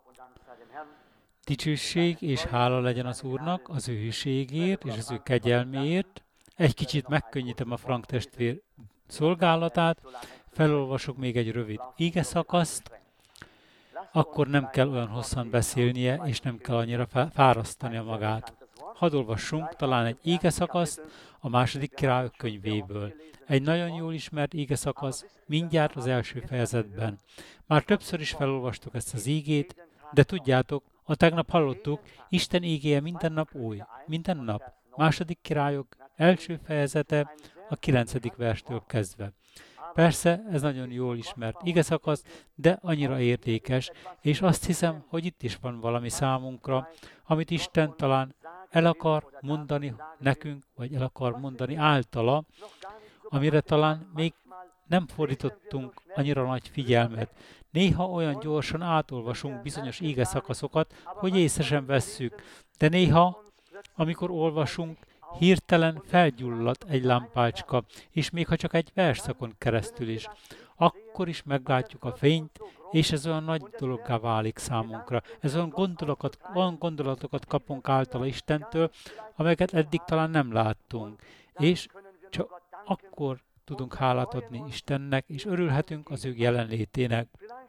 Dicsőség és hála legyen az Úrnak az ő hűségért és az ő kegyelméért. Egy kicsit megkönnyítem a Frank testvér szolgálatát, felolvasok még egy rövid ígeszakaszt, akkor nem kell olyan hosszan beszélnie, és nem kell annyira fárasztania magát. Hadd olvassunk talán egy ígeszakaszt a második Királyok könyvéből. Egy nagyon jól ismert ígeszakasz, mindjárt az első fejezetben. Már többször is felolvastuk ezt az ígét, de tudjátok, a tegnap hallottuk, Isten ígéje minden nap új, minden nap. Második Királyok első fejezete a 9. verstől kezdve. Persze, ez nagyon jól ismert igeszakasz, de annyira értékes, és azt hiszem, hogy itt is van valami számunkra, amit Isten talán el akar mondani nekünk, vagy el akar mondani általa, amire talán még nem fordítottunk annyira nagy figyelmet. Néha olyan gyorsan átolvasunk bizonyos ígeszakaszokat, hogy észre sem vesszük, de néha, amikor olvasunk, hirtelen felgyullad egy lámpácska, és még ha csak egy versszakon keresztül is, akkor is meglátjuk a fényt, és ez olyan nagy dologgá válik számunkra. Ez olyan gondolatokat kapunk általa Istentől, amelyeket eddig talán nem láttunk. És csak akkor tudunk hálát adni Istennek, és örülhetünk az ő jelenlétének.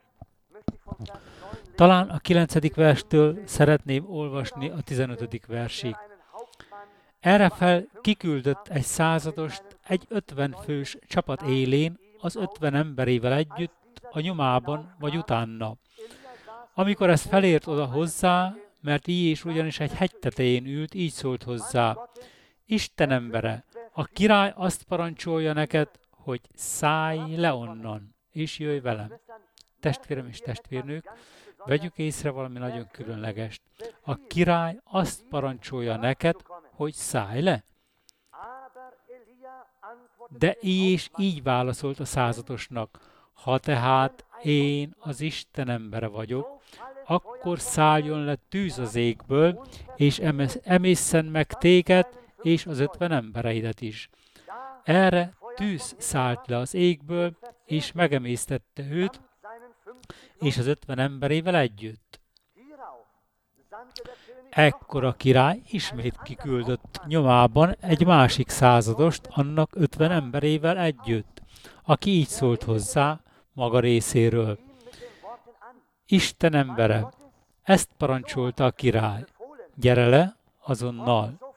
Talán a 9. verstől szeretném olvasni a 15. versig. Errefel kiküldött egy századost egy 50 fős csapat élén, az 50 emberével együtt, a nyomában vagy utána. Amikor ez felért oda hozzá, mert Illés ugyanis egy hegy tetején ült, így szólt hozzá: Isten embere, a király azt parancsolja neked, hogy szállj le onnan, és jöjj velem. Testvérem és testvérnők, vegyük észre valami nagyon különlegest. A király azt parancsolja neked, hogy szállj le. De Illés így válaszolt a századosnak: ha tehát én az Isten embere vagyok, akkor szálljon le tűz az égből, és emészen meg téged, és az 50 embereidet is. Erre tűz szállt le az égből, és megemésztette őt, és az 50 emberével együtt. Ekkor a király ismét kiküldött nyomában egy másik századost annak 50 emberével együtt, aki így szólt hozzá maga részéről: Isten embere, ezt parancsolta a király, gyere le azonnal.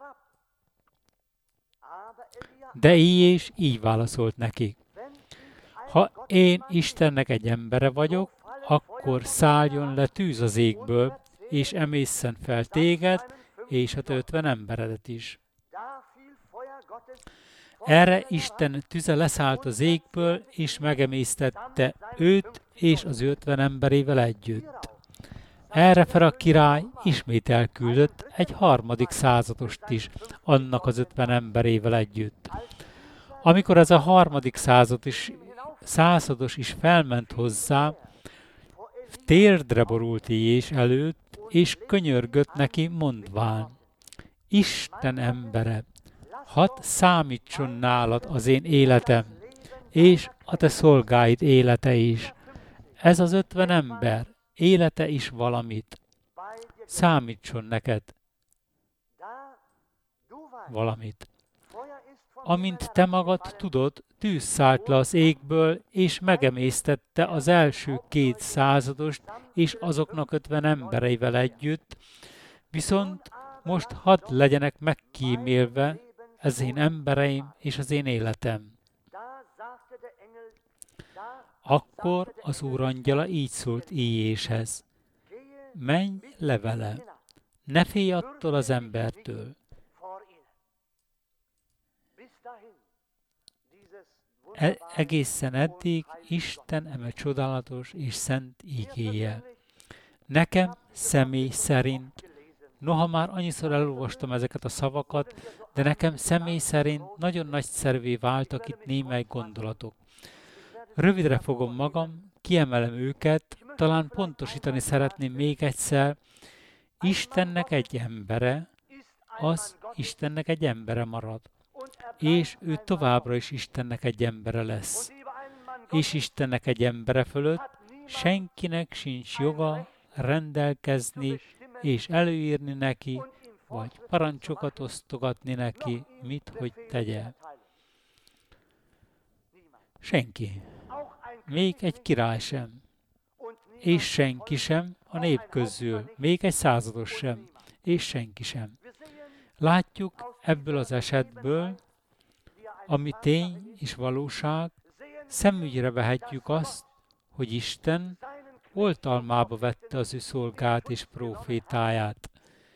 De Illés így válaszolt nekik: ha én Istennek egy embere vagyok, akkor szálljon le tűz az égből, és emészen fel téged, és a te 50 emberedet is. Erre Isten tüze leszállt az égből, és megemésztette őt, és az 50 emberével együtt. Errefel a király ismét elküldött egy harmadik századost is, annak az 50 emberével együtt. Amikor ez a harmadik százados is felment hozzá, térdre borult Illés előtt, és könyörgött neki, mondván: Isten embere, hadd számítson nálad az én életem, és a te szolgáid élete is. Ez az 50 ember élete is valamit. Számítson neked valamit. Amint te magad tudod, tűz szállt le az égből, és megemésztette az első 2 századost, és azoknak 50 embereivel együtt, viszont most hadd legyenek megkímélve az én embereim és az én életem. Akkor az Úr angyala így szólt Illéshez: menj le vele, ne félj attól az embertől. Egészen eddig Isten eme csodálatos és szent ígéje. Nekem személy szerint, noha már annyiszor elolvastam ezeket a szavakat, de nekem személy szerint nagyon nagyszerűvé váltak itt némely gondolatok. Rövidre fogom magam, kiemelem őket, talán pontosítani szeretném még egyszer: Istennek egy embere, az Istennek egy embere marad. És ő továbbra is Istennek egy embere lesz. És Istennek egy embere fölött senkinek sincs joga rendelkezni és előírni neki, vagy parancsokat osztogatni neki, mit, hogy tegye. Senki. Még egy király sem. És senki sem a nép közül. Még egy százados sem. És senki sem. Látjuk ebből az esetből, ami tény és valóság, szemügyre vehetjük azt, hogy Isten oltalmába vette az ő szolgát és prófétáját,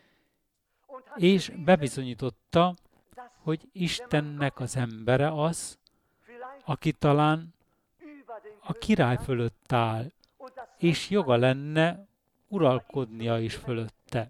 és bebizonyította, hogy Istennek az embere az, aki talán a király fölött áll, és joga lenne uralkodnia is fölötte.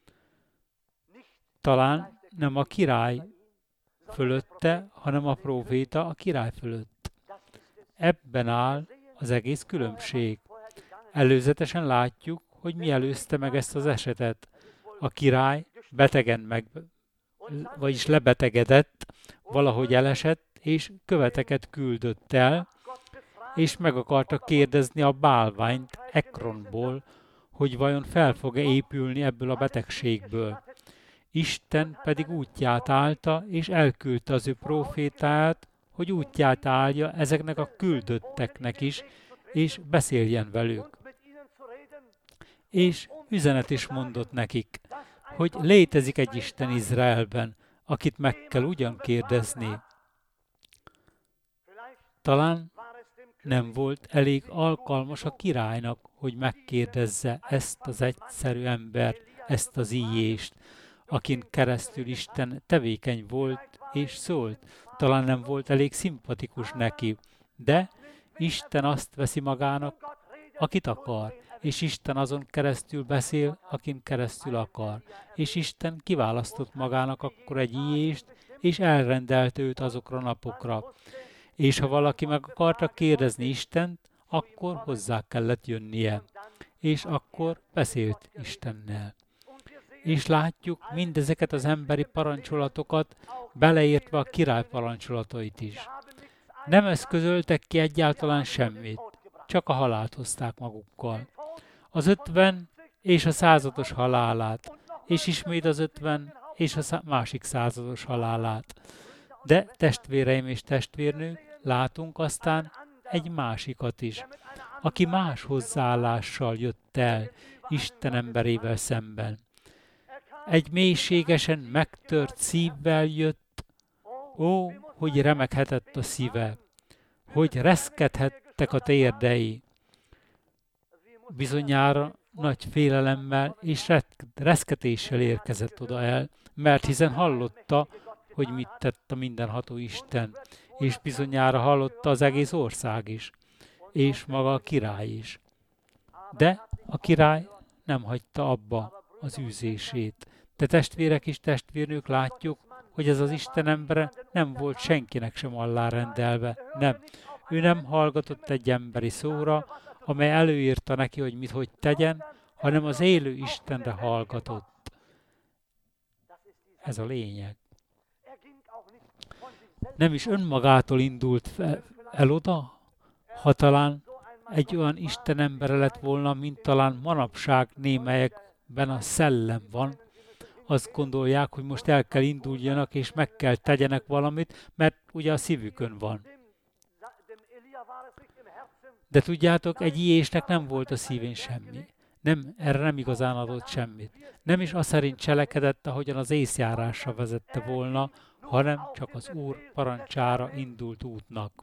Talán nem a király fölötte, hanem a próféta a király fölött. Ebben áll az egész különbség. Előzetesen látjuk, hogy mi előzte meg ezt az esetet. A király betegen vagyis lebetegedett, valahogy elesett, és követeket küldött el, és meg akarta kérdezni a bálványt Ekronból, hogy vajon fel fog-e épülni ebből a betegségből. Isten pedig útját állta, és elküldte az ő prófétáját, hogy útját állja ezeknek a küldötteknek is, és beszéljen velük. És üzenet is mondott nekik, hogy létezik egy Isten Izraelben, akit meg kell ugyan kérdezni. Talán nem volt elég alkalmas a királynak, hogy megkérdezze ezt az egyszerű embert, ezt az íjést, akin keresztül Isten tevékeny volt és szólt. Talán nem volt elég szimpatikus neki, de Isten azt veszi magának, akit akar, és Isten azon keresztül beszél, akin keresztül akar. És Isten kiválasztott magának akkor egy íjést, és elrendelte őt azokra a napokra. És ha valaki meg akarta kérdezni Istent, akkor hozzá kellett jönnie. És akkor beszélt Istennel. És látjuk mindezeket az emberi parancsolatokat, beleértve a király parancsolatait is. Nem eszközöltek ki egyáltalán semmit, csak a halált hozták magukkal. Az 50 és a százados halálát, és ismét az 50 és a másik százados halálát. De testvéreim és testvérnők, látunk aztán egy másikat is, aki más hozzáállással jött el Isten emberével szemben. Egy mélységesen megtört szívvel jött, ó, hogy remeghetett a szíve, hogy reszkedhettek a térdei. Bizonyára nagy félelemmel és reszketéssel érkezett oda el, mert hiszen hallotta, hogy mit tett a mindenható Isten, és bizonyára hallotta az egész ország is, és maga a király is. De a király nem hagyta abba az űzését. De testvérek és testvérnők, látjuk, hogy ez az Isten embere nem volt senkinek sem alárendelve. Nem. Ő nem hallgatott egy emberi szóra, amely előírta neki, hogy mit hogy tegyen, hanem az élő Istenre hallgatott. Ez a lényeg. Nem is önmagától indult el oda, ha talán egy olyan Isten embere lett volna, mint talán manapság némelyekben a szellem van. Azt gondolják, hogy most el kell induljanak, és meg kell tegyenek valamit, mert ugye a szívükön van. De tudjátok, egy íjésnek nem volt a szívén semmi. Erre nem igazán adott semmit. Nem is az szerint cselekedett, ahogyan az észjárásra vezette volna, hanem csak az Úr parancsára indult útnak.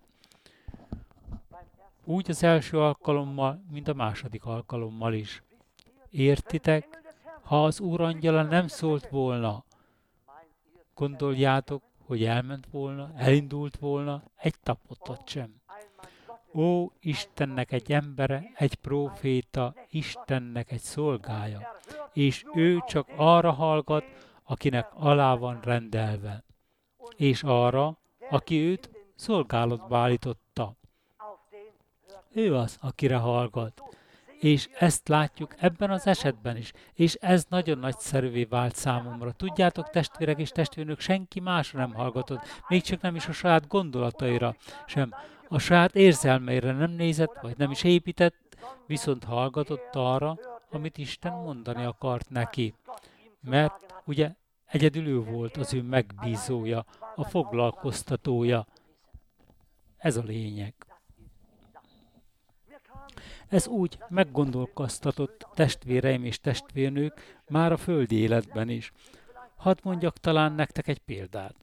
Úgy az első alkalommal, mint a második alkalommal is. Értitek? Ha az Úr angyala nem szólt volna, gondoljátok, hogy elment volna, elindult volna, egy tapotot sem. Ó, Istennek egy embere, egy próféta, Istennek egy szolgája, és ő csak arra hallgat, akinek alá van rendelve, és arra, aki őt szolgálatba állította. Ő az, akire hallgat. És ezt látjuk ebben az esetben is. És ez nagyon nagyszerűvé vált számomra. Tudjátok, testvérek és testvérnők, senki másra nem hallgatott, még csak nem is a saját gondolataira sem. A saját érzelmeire nem nézett, vagy nem is épített, viszont hallgatott arra, amit Isten mondani akart neki. Mert ugye egyedül ő volt az ő megbízója, a foglalkoztatója. Ez a lényeg. Ez úgy meggondolkoztatott testvéreim és testvérnők már a földi életben is. Hadd mondjak talán nektek egy példát.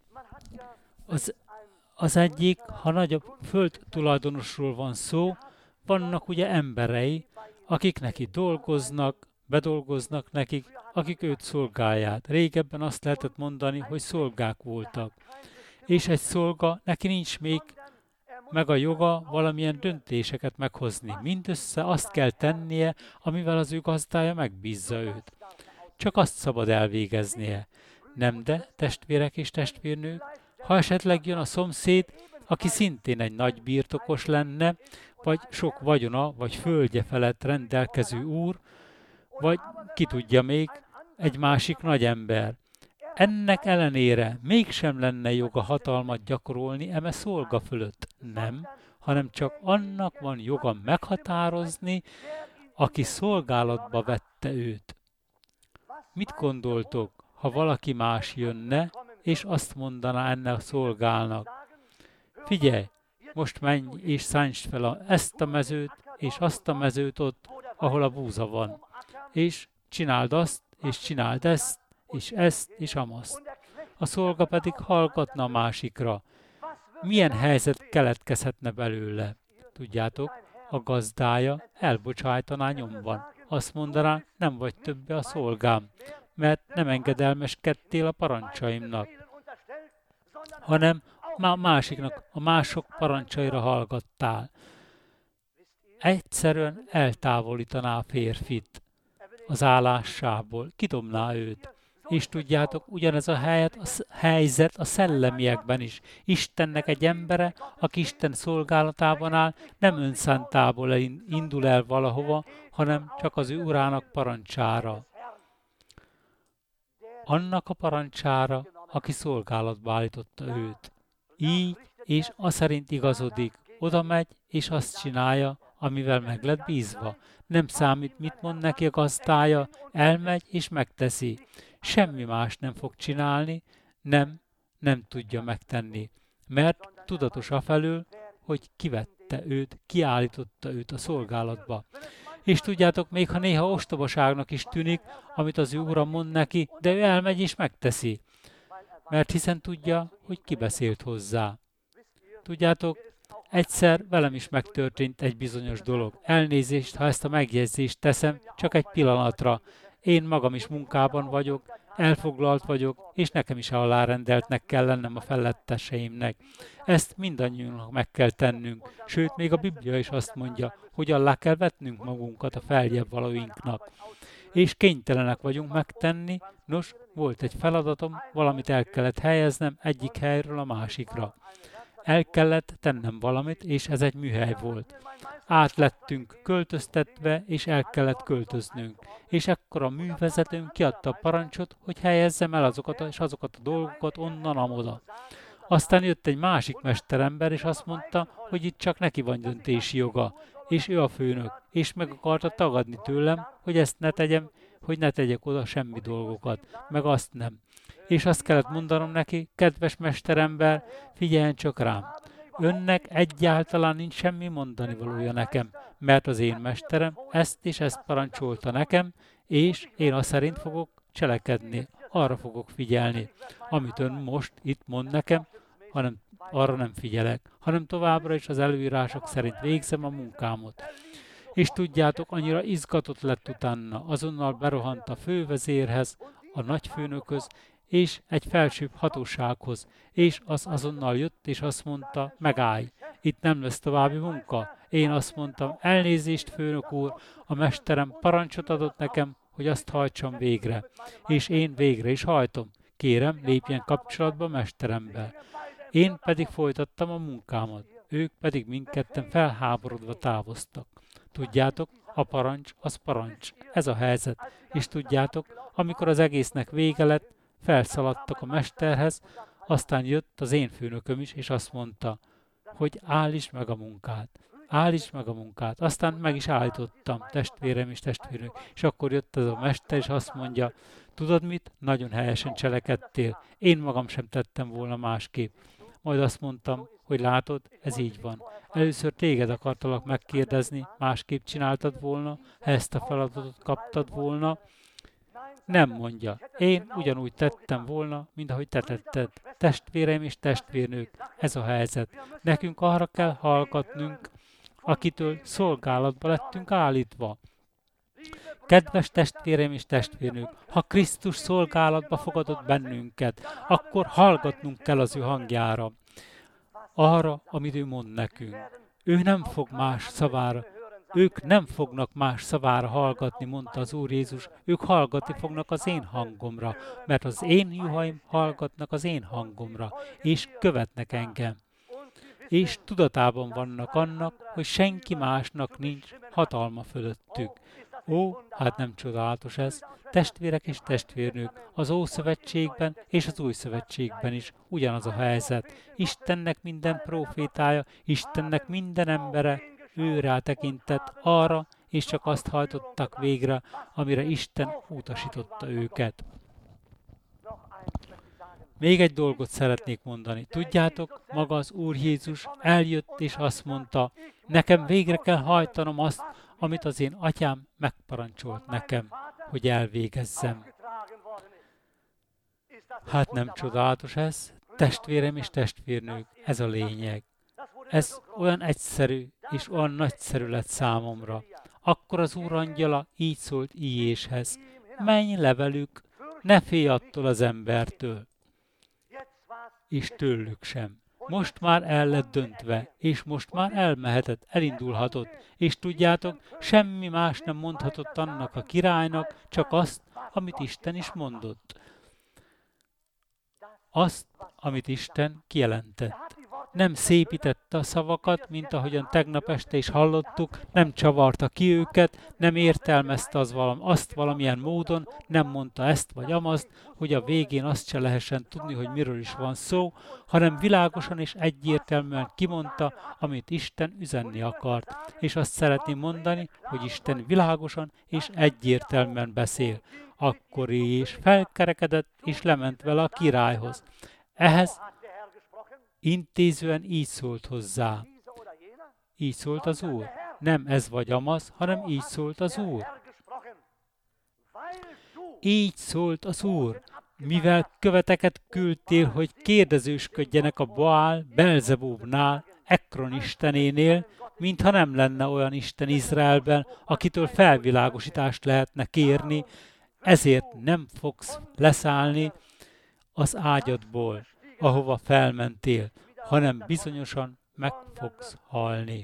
Az egyik, ha nagyobb földtulajdonosról van szó, vannak ugye emberei, akik neki dolgoznak, bedolgoznak nekik, akik őt szolgálják. Régebben azt lehetett mondani, hogy szolgák voltak. És egy szolga, neki nincs még meg a joga valamilyen döntéseket meghozni. Mindössze azt kell tennie, amivel az ő gazdája megbízza őt. Csak azt szabad elvégeznie. Nem de, testvérek és testvérnők, ha esetleg jön a szomszéd, aki szintén egy nagy birtokos lenne, vagy sok vagyona, vagy földje felett rendelkező úr, vagy ki tudja még, egy másik nagy ember. Ennek ellenére mégsem lenne joga hatalmat gyakorolni eme szolga fölött. Nem, hanem csak annak van joga meghatározni, aki szolgálatba vette őt. Mit gondoltok, ha valaki más jönne, és azt mondaná ennek a szolgálnak? Figyelj, most menj és szántsd fel ezt a mezőt, és azt a mezőt ott, ahol a búza van. És csináld azt, és csináld ezt, és amazt. A szolga pedig hallgatna a másikra. Milyen helyzet keletkezhetne belőle? Tudjátok, a gazdája elbocsájtaná nyomban. Azt mondaná, nem vagy többé a szolgám, mert nem engedelmeskedtél a parancsaimnak, hanem a mások parancsaira hallgattál. Egyszerűen eltávolítaná a férfit az állásából, kidobná őt. És tudjátok, ugyanez a helyzet a szellemiekben is. Istennek egy embere, aki Isten szolgálatában áll, nem önszántából indul el valahova, hanem csak az ő urának parancsára. Annak a parancsára, aki szolgálatba állította őt. Így és aszerint igazodik, oda megy, és azt csinálja, amivel meg lett bízva. Nem számít, mit mond neki a gazdája, elmegy és megteszi. Semmi más nem fog csinálni, nem tudja megtenni, mert tudatos afelől, hogy kivette őt, kiállította őt a szolgálatba. És tudjátok, még ha néha ostobaságnak is tűnik, amit az ő ura mond neki, de ő elmegy és megteszi, mert hiszen tudja, hogy ki beszélt hozzá. Tudjátok, egyszer velem is megtörtént egy bizonyos dolog. Elnézést, ha ezt a megjegyzést teszem, csak egy pillanatra. Én magam is munkában vagyok, elfoglalt vagyok, és nekem is alárendeltnek kell lennem a feletteseimnek. Ezt mindannyiunknak meg kell tennünk, sőt, még a Biblia is azt mondja, hogy alá kell vetnünk magunkat a feljebb valóinknak. És kénytelenek vagyunk megtenni, nos, volt egy feladatom, valamit el kellett helyeznem egyik helyről a másikra. El kellett tennem valamit, és ez egy műhely volt. Át lettünk költöztetve, és el kellett költöznünk. És ekkor a művezetőnk kiadta a parancsot, hogy helyezzem el azokat a dolgokat onnan amoda. Aztán jött egy másik mesterember, és azt mondta, hogy itt csak neki van döntési joga, és ő a főnök, és meg akarta tagadni tőlem, hogy ezt ne tegyem, hogy ne tegyek oda semmi dolgokat, meg azt nem. És azt kellett mondanom neki, kedves mesterember, figyeljen csak rám. Önnek egyáltalán nincs semmi mondani valója nekem, mert az én mesterem ezt és ezt parancsolta nekem, és én azt szerint fogok cselekedni, arra fogok figyelni. Amit ön most itt mond nekem, hanem arra nem figyelek, hanem továbbra is az előírások szerint végzem a munkámot. És tudjátok, annyira izgatott lett utána, azonnal berohant a fővezérhez, a nagyfőnökhöz, és egy felsőbb hatósághoz, és az azonnal jött, és azt mondta, megállj, itt nem lesz további munka. Én azt mondtam, elnézést, főnök úr, a mesterem parancsot adott nekem, hogy azt hajtsam végre, és én végre is hajtom. Kérem, lépjen kapcsolatba mesteremmel. Én pedig folytattam a munkámat, ők pedig mindketten felháborodva távoztak. Tudjátok, a parancs az parancs. Ez a helyzet. És tudjátok, amikor az egésznek vége lett, felszaladtak a mesterhez, aztán jött az én főnököm is, és azt mondta, hogy állítsd meg a munkát. állítsd meg a munkát. Aztán meg is állítottam, testvérem és testvérnők. És akkor jött ez a mester, és azt mondja, tudod mit? Nagyon helyesen cselekedtél. Én magam sem tettem volna másképp. Majd azt mondtam, hogy látod, ez így van. Először téged akartalak megkérdezni, másképp csináltad volna, ha ezt a feladatot kaptad volna. Nem mondja. Én ugyanúgy tettem volna, mint ahogy te tetted. Testvéreim és testvérnők, ez a helyzet. Nekünk arra kell hallgatnunk, akitől szolgálatba lettünk állítva. Kedves testvéreim és testvérnők, ha Krisztus szolgálatba fogadott bennünket, akkor hallgatnunk kell az ő hangjára, arra, amit ő mond nekünk. Ők nem fognak más szavára hallgatni, mondta az Úr Jézus, ők hallgatni fognak az én hangomra, mert az én juhaim hallgatnak az én hangomra, és követnek engem. És tudatában vannak annak, hogy senki másnak nincs hatalma fölöttük. Ó, hát nem csodálatos ez! Testvérek és testvérnők, az Ószövetségben és az Új Szövetségben is ugyanaz a helyzet. Istennek minden prófétája, Istennek minden embere, ő rátekintett arra, és csak azt hajtottak végre, amire Isten utasította őket. Még egy dolgot szeretnék mondani. Tudjátok, maga az Úr Jézus eljött és azt mondta, nekem végre kell hajtanom azt, amit az én atyám megparancsolt nekem, hogy elvégezzem. Hát nem csodálatos ez? Testvérem és testvérnők, ez a lényeg. Ez olyan egyszerű és olyan nagyszerű lett számomra. Akkor az Úr angyala így szólt Íjéshez, menj le velük, ne félj attól az embertől, és tőlük sem. Most már el lett döntve, és most már elmehetett, elindulhatott, és tudjátok, semmi más nem mondhatott annak a királynak, csak azt, amit Isten is mondott. Azt, amit Isten kijelentett. Nem szépítette a szavakat, mint ahogyan tegnap este is hallottuk, nem csavarta ki őket, nem értelmezte azt valamilyen módon, nem mondta ezt vagy amazt, hogy a végén azt se lehessen tudni, hogy miről is van szó, hanem világosan és egyértelműen kimondta, amit Isten üzenni akart. És azt szeretném mondani, hogy Isten világosan és egyértelműen beszél. Akkor és felkerekedett és lement vele a királyhoz. Ehhez intézően így szólt hozzá. Így szólt az Úr. Nem ez vagy amaz, hanem így szólt az Úr. Így szólt az Úr. Mivel követeket küldtél, hogy kérdezősködjenek a Baál Belzebúbnál, Ekron istenénél, mintha nem lenne olyan Isten Izraelben, akitől felvilágosítást lehetne kérni, ezért nem fogsz leszállni az ágyadból, ahova felmentél, hanem bizonyosan meg fogsz halni.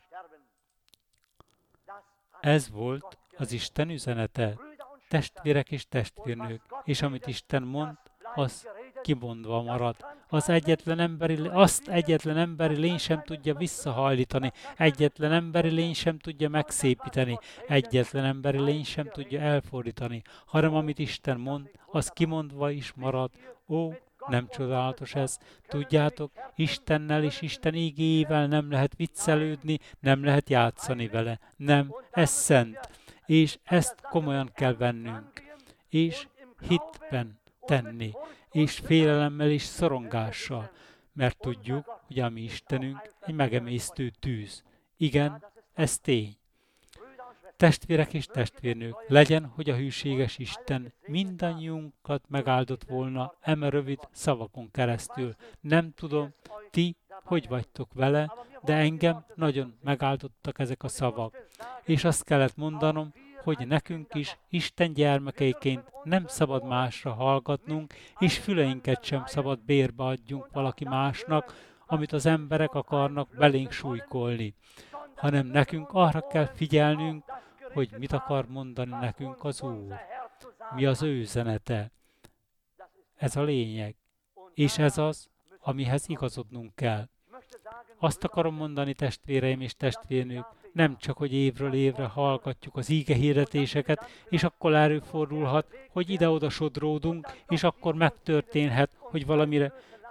Ez volt az Isten üzenete, testvérek és testvérnők, és amit Isten mond, az kimondva marad. Azt egyetlen emberi lény sem tudja visszahajlítani, egyetlen emberi lény sem tudja megszépíteni, egyetlen emberi lény sem tudja elfordítani, hanem amit Isten mond, az kimondva is marad. Ó, nem csodálatos ez? Tudjátok, Istennel és Isten igéjével nem lehet viccelődni, nem lehet játszani vele. Nem, ez szent. És ezt komolyan kell vennünk. És hitben tenni. És félelemmel és szorongással. Mert tudjuk, hogy a mi Istenünk egy megemésztő tűz. Igen, ez tény. Testvérek és testvérnők, legyen, hogy a hűséges Isten mindannyiunkat megáldott volna eme rövid szavakon keresztül. Nem tudom, ti hogy vagytok vele, de engem nagyon megáldottak ezek a szavak. És azt kellett mondanom, hogy nekünk is Isten gyermekeiként nem szabad másra hallgatnunk, és füleinket sem szabad bérbe adjunk valaki másnak, amit az emberek akarnak belénk súlykolni, hanem nekünk arra kell figyelnünk, hogy mit akar mondani nekünk az Úr. Mi az ő üzenete. Ez a lényeg. És ez az, amihez igazodnunk kell. Azt akarom mondani, testvéreim és testvérnők, nem csak, hogy évről évre hallgatjuk az ígehirdetéseket, és akkor előfordulhat, hogy ide-oda sodródunk, és akkor megtörténhet, hogy valamire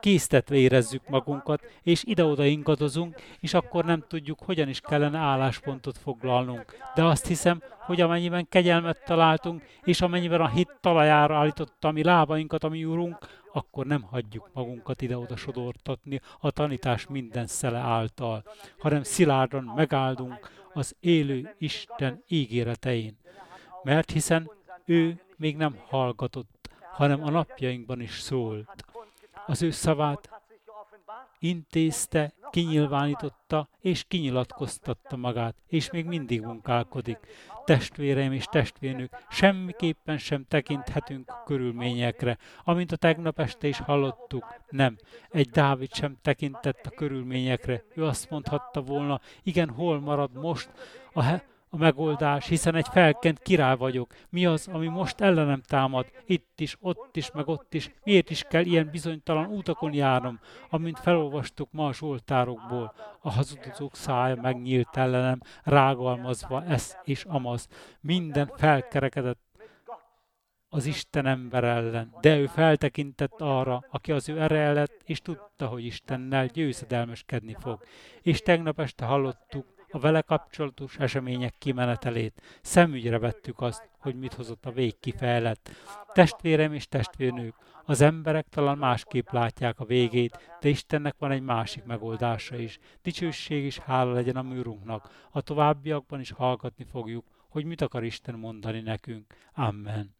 késztetve érezzük magunkat, és ide-oda ingadozunk, és akkor nem tudjuk, hogyan is kellene álláspontot foglalnunk. De azt hiszem, hogy amennyiben kegyelmet találtunk, és amennyiben a hit talajára állította a mi lábainkat, a mi Urunk, akkor nem hagyjuk magunkat ide-oda sodortatni a tanítás minden szele által, hanem szilárdan megáldunk az élő Isten ígéretein. Mert hiszen ő még nem hallgatott, hanem a napjainkban is szólt. Az ő szavát intézte, kinyilvánította és kinyilatkoztatta magát, és még mindig munkálkodik. Testvéreim és testvérnők, semmiképpen sem tekinthetünk a körülményekre, amint a tegnap este is hallottuk. Nem, egy Dávid sem tekintett a körülményekre. Ő azt mondhatta volna, igen, hol marad most a megoldás, hiszen egy felkent király vagyok. Mi az, ami most ellenem támad? Itt is, ott is, meg ott is. Miért is kell ilyen bizonytalan útakon járnom, amint felolvastuk ma a zsoltárokból? A hazudozók szája megnyílt ellenem, rágalmazva ez és amaz. Minden felkerekedett az Isten ember ellen, de ő feltekintett arra, aki az ő ereje lett, és tudta, hogy Istennel győzedelmeskedni fog. És tegnap este hallottuk a vele kapcsolatos események kimenetelét. Szemügyre vettük azt, hogy mit hozott a vég kifejlett. Testvérem és testvérnők, az emberek talán másképp látják a végét, de Istennek van egy másik megoldása is. Dicsőség és hála legyen a mi Urunknak. A továbbiakban is hallgatni fogjuk, hogy mit akar Isten mondani nekünk. Amen.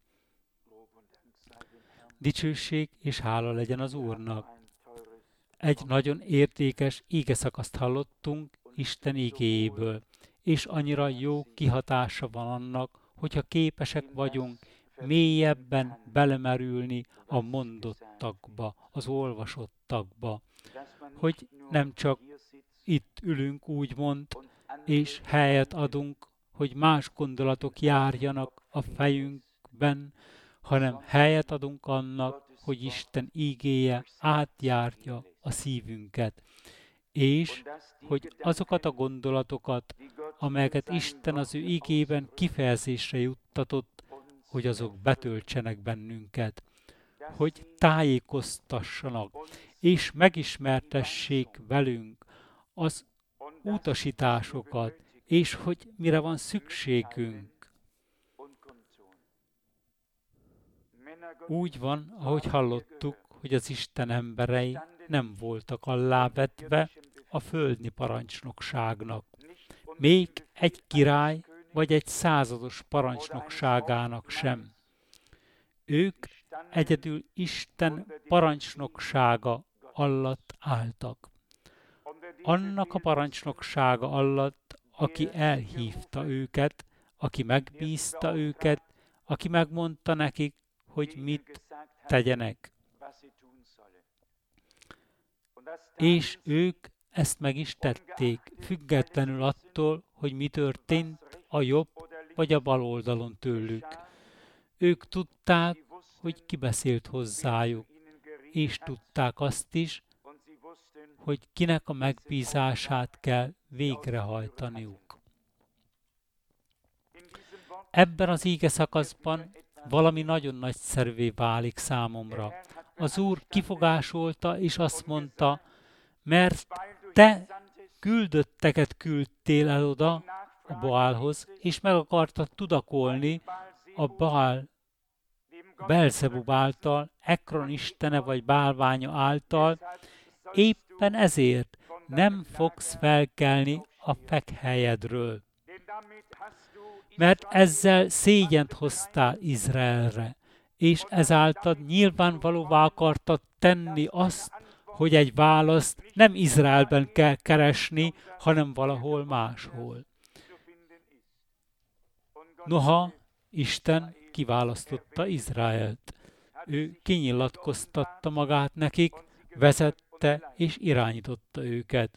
Dicsőség és hála legyen az Úrnak. Egy nagyon értékes ígeszakaszt hallottunk Isten igéjéből, és annyira jó kihatása van annak, hogyha képesek vagyunk mélyebben belemerülni a mondottakba, az olvasottakba, hogy nem csak itt ülünk úgymond, és helyet adunk, hogy más gondolatok járjanak a fejünkben, hanem helyet adunk annak, hogy Isten ígéje átjárja a szívünket, és hogy azokat a gondolatokat, amelyeket Isten az ő ígében kifejezésre juttatott, hogy azok betöltsenek bennünket, hogy tájékoztassanak, és megismertessék velünk az utasításokat, és hogy mire van szükségünk. Úgy van, ahogy hallottuk, hogy az Isten emberei nem voltak alávetve a földi parancsnokságnak. Még egy király vagy egy százados parancsnokságának sem. Ők egyedül Isten parancsnoksága alatt álltak. Annak a parancsnoksága alatt, aki elhívta őket, aki megbízta őket, aki megmondta nekik, hogy mit tegyenek. És ők ezt meg is tették, függetlenül attól, hogy mi történt a jobb vagy a bal oldalon tőlük. Ők tudták, hogy ki beszélt hozzájuk, és tudták azt is, hogy kinek a megbízását kell végrehajtaniuk. Ebben az íge szakaszban valami nagyon nagyszerűvé válik számomra. Az Úr kifogásolta, és azt mondta, mert te küldötteket küldtél el oda a Baálhoz, és meg akartad tudakolni a Baál, Belzebub által, Ekron istene vagy bálványa által, éppen ezért nem fogsz felkelni a fekhelyedről. Mert ezzel szégyent hoztál Izraelre, és ezáltal nyilvánvalóvá akartad tenni azt, hogy egy választ nem Izraelben kell keresni, hanem valahol máshol. Noha Isten kiválasztotta Izraelt. Ő kinyilatkoztatta magát nekik, vezette és irányította őket.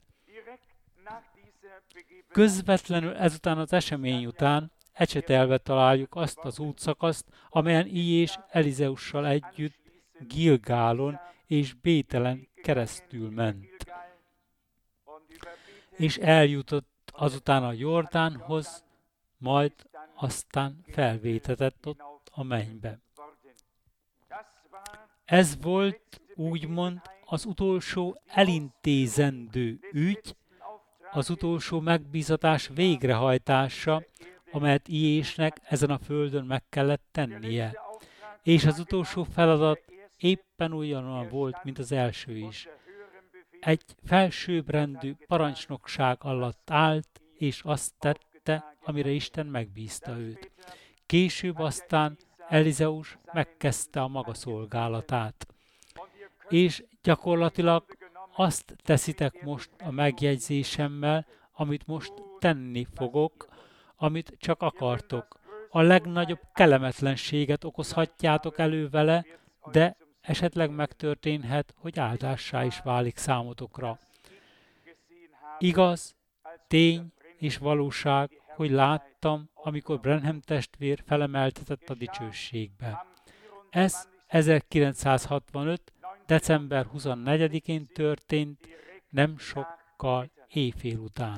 Közvetlenül ezután az esemény után ecsetelve találjuk azt az útszakaszt, amelyen és Elizeussal együtt Gilgálon és Bételen keresztül ment. És eljutott azután a Jordánhoz, majd aztán felvétetett ott a mennybe. Ez volt úgymond az utolsó elintézendő ügy, az utolsó megbízatás végrehajtása, amelyet Iésnek ezen a földön meg kellett tennie. És az utolsó feladat éppen ugyanolyan volt, mint az első is. Egy felsőbbrendű parancsnokság alatt állt, és azt tette, amire Isten megbízta őt. Később aztán Elizeus megkezdte a maga szolgálatát. És gyakorlatilag azt teszitek most a megjegyzésemmel, amit most tenni fogok, amit csak akartok. A legnagyobb kellemetlenséget okozhatjátok elő vele, de esetleg megtörténhet, hogy áldássá is válik számotokra. Igaz, tény és valóság, hogy láttam, amikor Branham testvér felemeltetett a dicsőségbe. Ez 1965. december 24-én történt, nem sokkal éjfél után.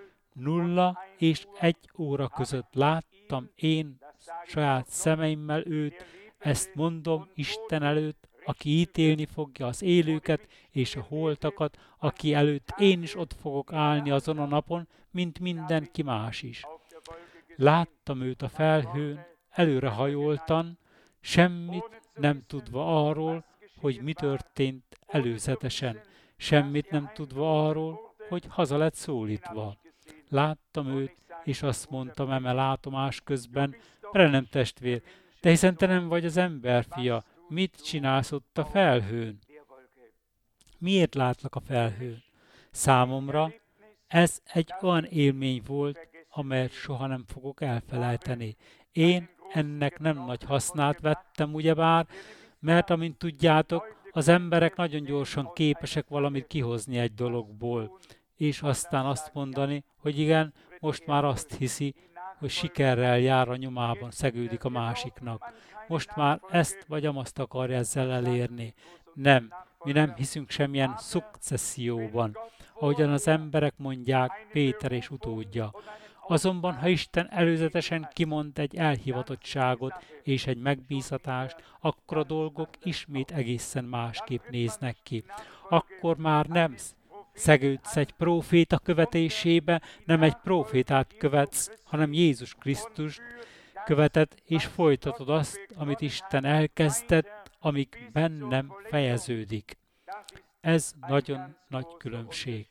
0 és 1 óra között láttam én saját szemeimmel őt, ezt mondom Isten előtt, aki ítélni fogja az élőket és a holtakat, aki előtt én is ott fogok állni azon a napon, mint mindenki más is. Láttam őt a felhőn, előrehajoltan, semmit nem tudva arról, hogy mi történt előzetesen, semmit nem tudva arról, hogy haza lett szólítva. Láttam őt, és azt mondtam eme látomás közben, Branham testvér, de hiszen te nem vagy az emberfia, mit csinálsz ott a felhőn? Miért látlak a felhőn? Számomra ez egy olyan élmény volt, amelyet soha nem fogok elfelejteni. Én ennek nem nagy hasznát vettem, ugyebár, mert amint tudjátok, az emberek nagyon gyorsan képesek valamit kihozni egy dologból, és aztán azt mondani, hogy igen, most már azt hiszi, hogy sikerrel jár a nyomában, szegődik a másiknak. Most már ezt vagy amazt akarja ezzel elérni. Nem, mi nem hiszünk semmilyen szukcesszióban, ahogyan az emberek mondják, Péter és utódja. Azonban, ha Isten előzetesen kimond egy elhivatottságot és egy megbízatást, akkor a dolgok ismét egészen másképp néznek ki. Akkor már nem szegődsz egy próféta követésébe, nem egy prófétát követsz, hanem Jézus Krisztust követed, és folytatod azt, amit Isten elkezdett, amíg bennem fejeződik. Ez nagyon nagy különbség.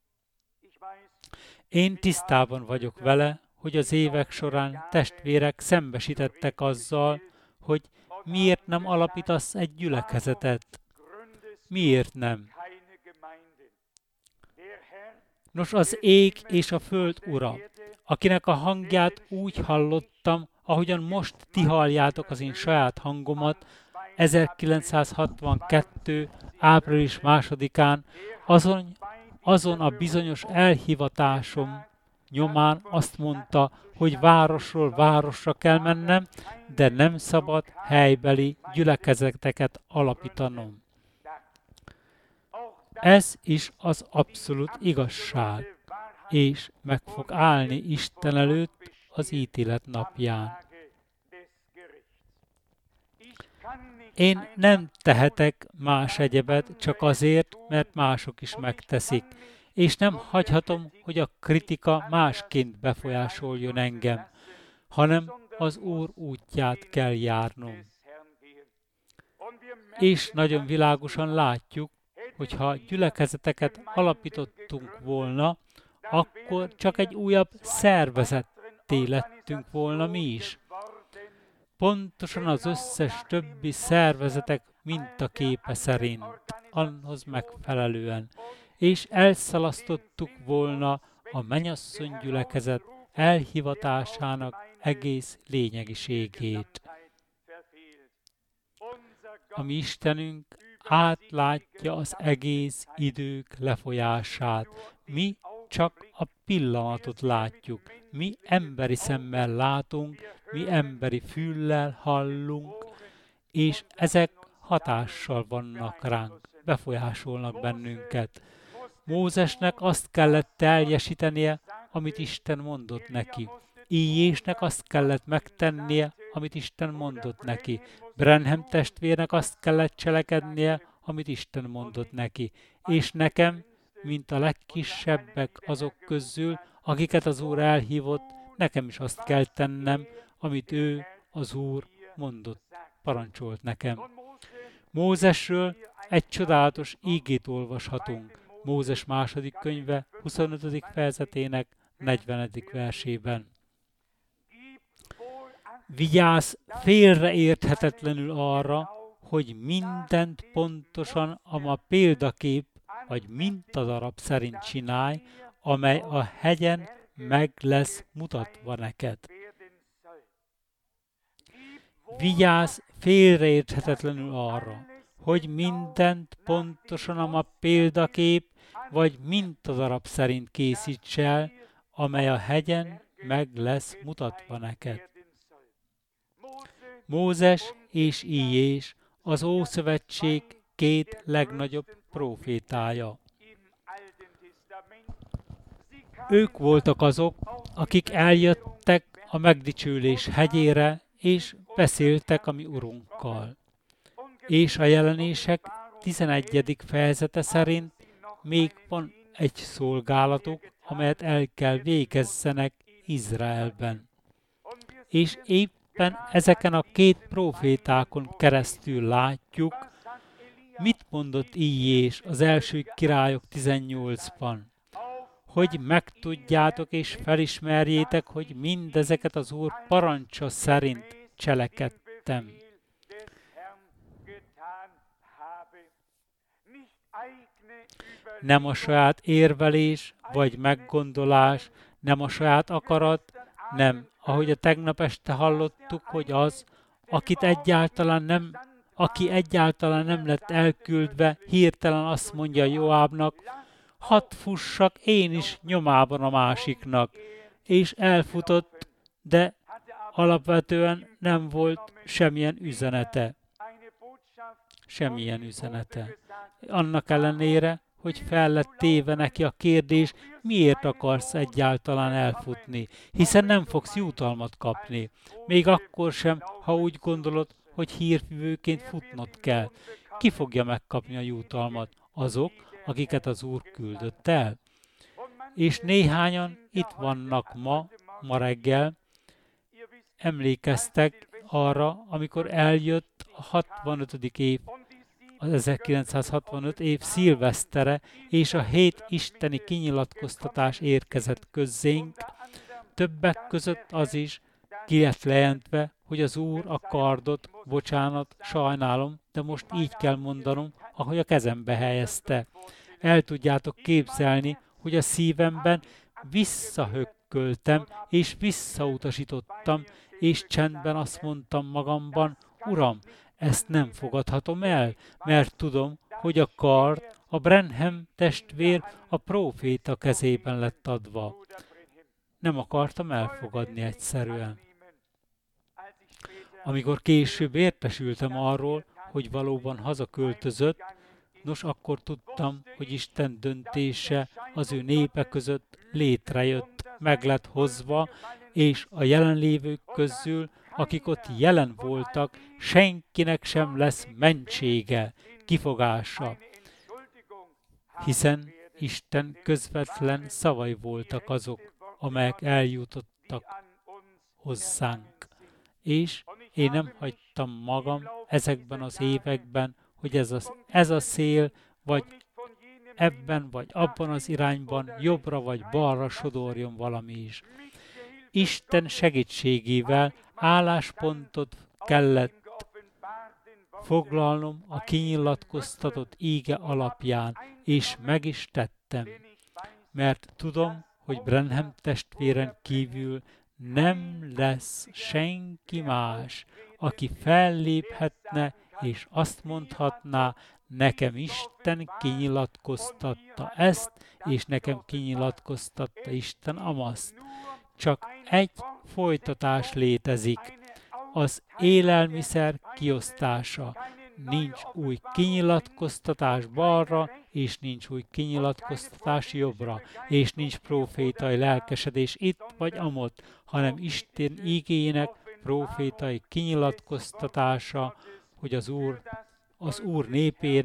Én tisztában vagyok vele, hogy az évek során testvérek szembesítettek azzal, hogy miért nem alapítasz egy gyülekezetet. Miért nem? Nos, az ég és a föld ura, akinek a hangját úgy hallottam, ahogyan most ti halljátok az én saját hangomat, 1962. április 2-án, azon a bizonyos elhivatásom nyomán azt mondta, hogy városról városra kell mennem, de nem szabad helybeli gyülekezeteket alapítanom. Ez is az abszolút igazság, és meg fog állni Isten előtt az ítélet napján. Én nem tehetek más egyebet csak azért, mert mások is megteszik, és nem hagyhatom, hogy a kritika másként befolyásoljon engem, hanem az Úr útját kell járnom. És nagyon világosan látjuk, hogyha gyülekezeteket alapítottunk volna, akkor csak egy újabb szervezetté lettünk volna mi is. Pontosan az összes többi szervezetek mintaképe szerint, anhoz megfelelően, és elszalasztottuk volna a mennyasszony gyülekezet elhivatásának egész lényegiségét. A mi Istenünk átlátja az egész idők lefolyását. Mi csak a pillanatot látjuk. Mi emberi szemmel látunk, mi emberi füllel hallunk, és ezek hatással vannak ránk, befolyásolnak bennünket. Mózesnek azt kellett teljesítenie, amit Isten mondott neki. Íjésnek azt kellett megtennie, amit Isten mondott neki. Branham testvérnek azt kellett cselekednie, amit Isten mondott neki. És nekem, mint a legkisebbek azok közül, akiket az Úr elhívott, nekem is azt kell tennem, amit ő, az Úr mondott, parancsolt nekem. Mózesről egy csodálatos ígét olvashatunk. Mózes második könyve 25. fejezetének 40. versében. Vigyázz félreérthetetlenül arra, hogy mindent pontosan a példakép vagy mintadarab szerint csinálj, amely a hegyen meg lesz mutatva neked. Vigyázz félreérthetetlenül arra, hogy mindent pontosan a példakép vagy mintadarab szerint készíts el, amely a hegyen meg lesz mutatva neked. Mózes és Íjés az Ószövetség két legnagyobb prófétája. Ők voltak azok, akik eljöttek a megdicsőlés hegyére, és beszéltek a mi Urunkkal. És a Jelenések 11. fejezete szerint még van egy szolgálatuk, amelyet el kell végezzenek Izraelben. És éppen ezeken a két prófétákon keresztül látjuk, mit mondott Íjés az első Királyok 18-ban. Hogy megtudjátok és felismerjétek, hogy mindezeket az Úr parancsa szerint cselekedtem. Nem a saját érvelés vagy meggondolás, nem a saját akarat, nem, ahogy a tegnap este hallottuk, hogy az, aki egyáltalán nem lett elküldve, hirtelen azt mondja Joábnak, hadd fussak én is nyomában a másiknak, és elfutott, de alapvetően nem volt semmilyen üzenete. Annak ellenére, hogy fel lett téve neki a kérdés, miért akarsz egyáltalán elfutni, hiszen nem fogsz jutalmat kapni. Még akkor sem, ha úgy gondolod, hogy hírvivőként futnod kell. Ki fogja megkapni a jutalmat? Azok, akiket az Úr küldött el. És néhányan itt vannak ma reggel, emlékeztek arra, amikor eljött a 65. év, az 1965 év szilvesztere, és a 7 isteni kinyilatkoztatás érkezett közzénk, többek között az is ki lett lejelentve, hogy az Úr a kardot, bocsánat, sajnálom, de most így kell mondanom, ahogy a kezembe helyezte. El tudjátok képzelni, hogy a szívemben visszahökköltem, és visszautasítottam, és csendben azt mondtam magamban, Uram, ezt nem fogadhatom el, mert tudom, hogy a kard, a Branham testvér a próféta kezében lett adva. Nem akartam elfogadni egyszerűen. Amikor később értesültem arról, hogy valóban hazaköltözött, nos, akkor tudtam, hogy Isten döntése az ő népe között létrejött, meg lett hozva, és a jelenlévők közül, akik ott jelen voltak, senkinek sem lesz mentsége, kifogása, hiszen Isten közvetlen szavai voltak azok, amelyek eljutottak hozzánk. És én nem hagytam magam ezekben az években, hogy ez a szél, vagy ebben vagy abban az irányban, jobbra vagy balra sodorjon valami is. Isten segítségével álláspontot kellett foglalnom a kinyilatkoztatott íge alapján, és meg is tettem. Mert tudom, hogy Branham testvéren kívül nem lesz senki más, aki felléphetne, és azt mondhatná, nekem Isten kinyilatkoztatta ezt, és nekem kinyilatkoztatta Isten amazt. Csak egy folytatás létezik, az élelmiszer kiosztása. Nincs új kinyilatkoztatás balra, és nincs új kinyilatkoztatás jobbra, és nincs prófétai lelkesedés itt vagy amott, hanem Isten igének prófétai kinyilatkoztatása, hogy az Úr népére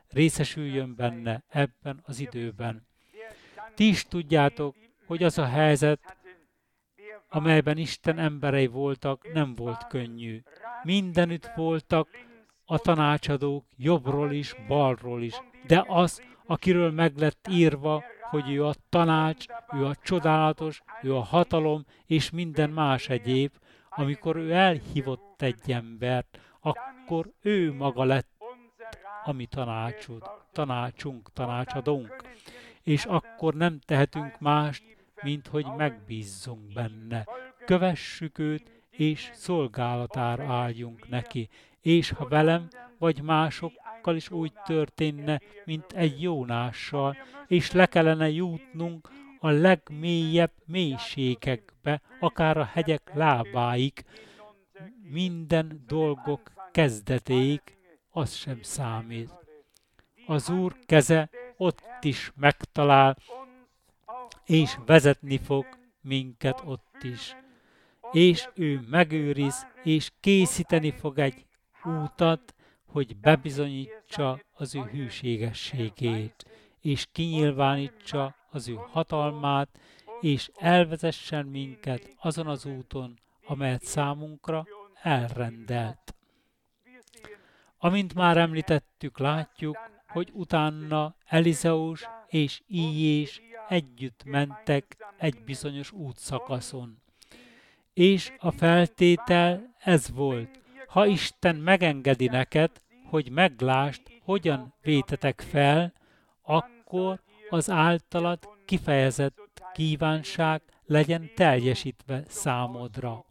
részesüljön benne ebben az időben. Ti is tudjátok, hogy az a helyzet, amelyben Isten emberei voltak, nem volt könnyű. Mindenütt voltak a tanácsadók, jobbról is, balról is, de az, akiről meg lett írva, hogy ő a tanács, ő a csodálatos, ő a hatalom és minden más egyéb, amikor ő elhívott egy embert, akkor ő maga lett a mi tanácsadónk. És akkor nem tehetünk mást, mint hogy megbízzunk benne. Kövessük őt, és szolgálatára álljunk neki. És ha velem vagy másokkal is úgy történne, mint egy Jónással, és le kellene jutnunk a legmélyebb mélységekbe, akár a hegyek lábáig, minden dolgok kezdetéig, az sem számít. Az Úr keze ott is megtalál, és vezetni fog minket ott is. És ő megőriz, és készíteni fog egy útat, hogy bebizonyítsa az ő hűségességét, és kinyilvánítsa az ő hatalmát, és elvezessen minket azon az úton, amelyet számunkra elrendelt. Amint már említettük, látjuk, hogy utána Elizeus és Íjés együtt mentek egy bizonyos útszakaszon. És a feltétel ez volt, ha Isten megengedi neked, hogy meglásd, hogyan vétetek fel, akkor az általad kifejezett kívánság legyen teljesítve számodra.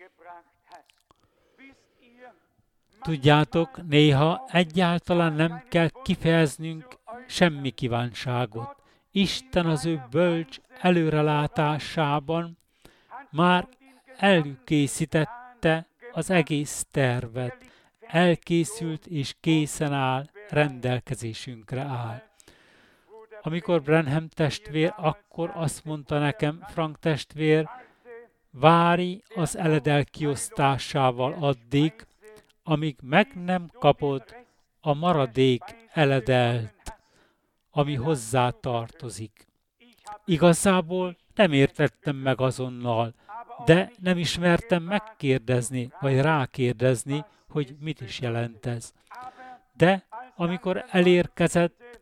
Tudjátok, néha egyáltalán nem kell kifejeznünk semmi kívánságot. Isten az ő bölcs előrelátásában már előkészítette az egész tervet. Elkészült és készen áll, rendelkezésünkre áll. Amikor Branham testvér, akkor azt mondta nekem, Frank testvér, várj az eledel kiosztásával addig, amíg meg nem kapod a maradék eledelt, ami hozzá tartozik. Igazából nem értettem meg azonnal, de nem ismertem megkérdezni, vagy rákérdezni, hogy mit is jelent ez. De amikor elérkezett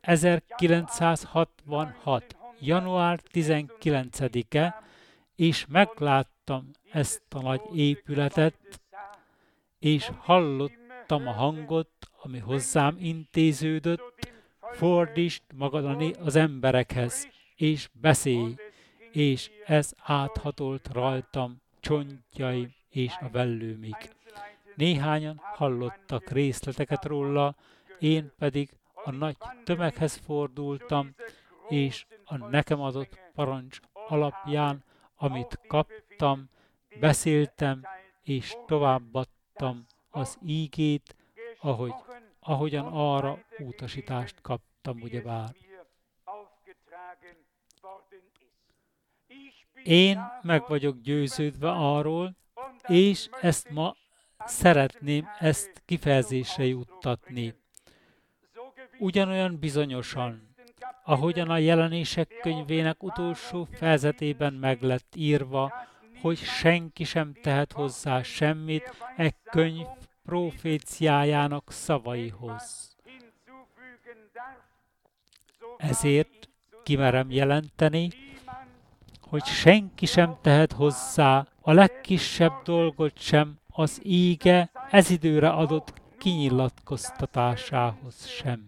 1966. január 19-e, és megláttam ezt a nagy épületet, és hallottam a hangot, ami hozzám intéződött, fordítsd magad az emberekhez, és beszélj, és ez áthatolt rajtam csontjaim és a vellőmig. Néhányan hallottak részleteket róla, én pedig a nagy tömeghez fordultam, és a nekem adott parancs alapján, amit kaptam, beszéltem, és továbbadtam az ígét, ahogyan arra utasítást kaptam, ugyebár. Én meg vagyok győződve arról, és ezt ma szeretném ezt kifejezésre juttatni. Ugyanolyan bizonyosan, ahogyan a Jelenések könyvének utolsó fejezetében meg lett írva, hogy senki sem tehet hozzá semmit e könyv proféciájának szavaihoz. Ezért kimerem jelenteni, hogy senki sem tehet hozzá a legkisebb dolgot sem az íge ez időre adott kinyilatkoztatásához sem.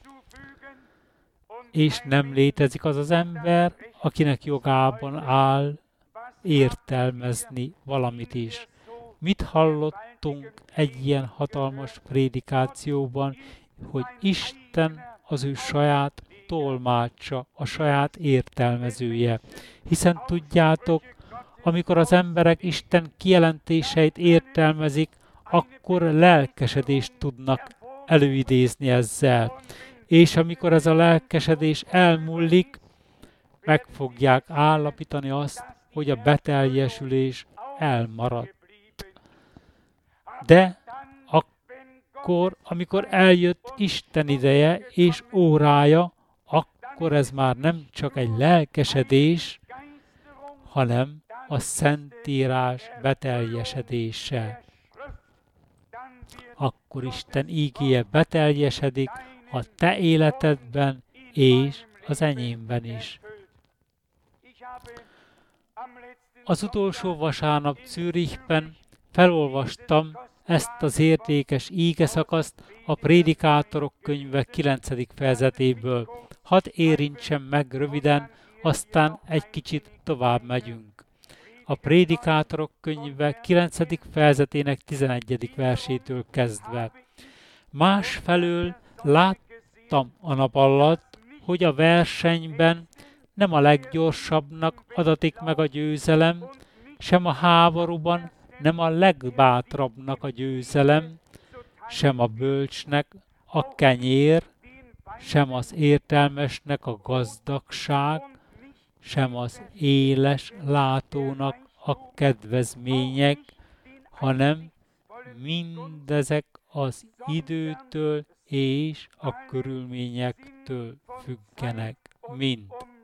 És nem létezik az az ember, akinek jogában áll értelmezni valamit is. Mit hallottunk egy ilyen hatalmas prédikációban, hogy Isten az ő saját tolmácsa, a saját értelmezője. Hiszen tudjátok, amikor az emberek Isten kijelentéseit értelmezik, akkor lelkesedést tudnak előidézni ezzel. És amikor ez a lelkesedés elmúlik, meg fogják állapítani azt, hogy a beteljesülés elmaradt. De akkor, amikor eljött Isten ideje és órája, akkor ez már nem csak egy lelkesedés, hanem a Szentírás beteljesedése. Akkor Isten ígéje beteljesedik a te életedben és az enyémben is. Az utolsó vasárnap Zürichben felolvastam ezt az értékes ígeszakaszt a Prédikátorok könyve 9. fejezetéből. Hadd érintsem meg röviden, aztán egy kicsit tovább megyünk. A Prédikátorok könyve 9. fejezetének 11. versétől kezdve. Másfelől láttam a nap alatt, hogy a versenyben nem a leggyorsabbnak adatik meg a győzelem, sem a háborúban nem a legbátrabbnak a győzelem, sem a bölcsnek a kenyér, sem az értelmesnek a gazdagság, sem az éles látónak a kedvezmények, hanem mindezek az időtől és a körülményektől függenek. Mind.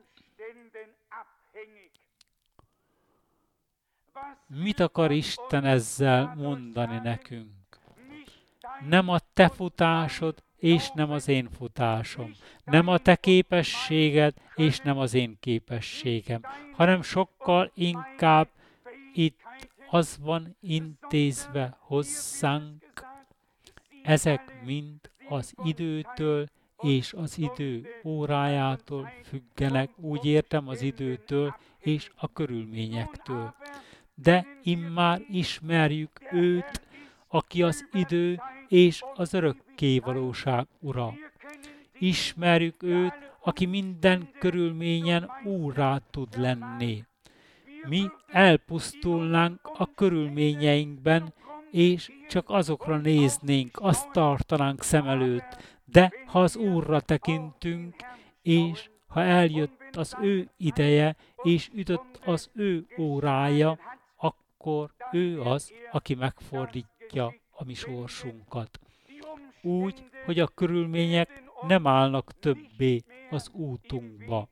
Mit akar Isten ezzel mondani nekünk? Nem a te futásod, és nem az én futásom. Nem a te képességed, és nem az én képességem. Hanem sokkal inkább itt az van intézve hozzánk. Ezek mind az időtől és az idő órájától függenek, úgy értem az időtől és a körülményektől. De immár ismerjük őt, aki az idő és az örökkévalóság ura. Ismerjük őt, aki minden körülményen úrrá tud lenni. Mi elpusztulnánk a körülményeinkben, és csak azokra néznénk, azt tartanánk szem előtt, de ha az Úrra tekintünk, és ha eljött az ő ideje, és ütött az ő órája, akkor ő az, aki megfordítja a mi sorsunkat. Úgy, hogy a körülmények nem állnak többé az útunkba.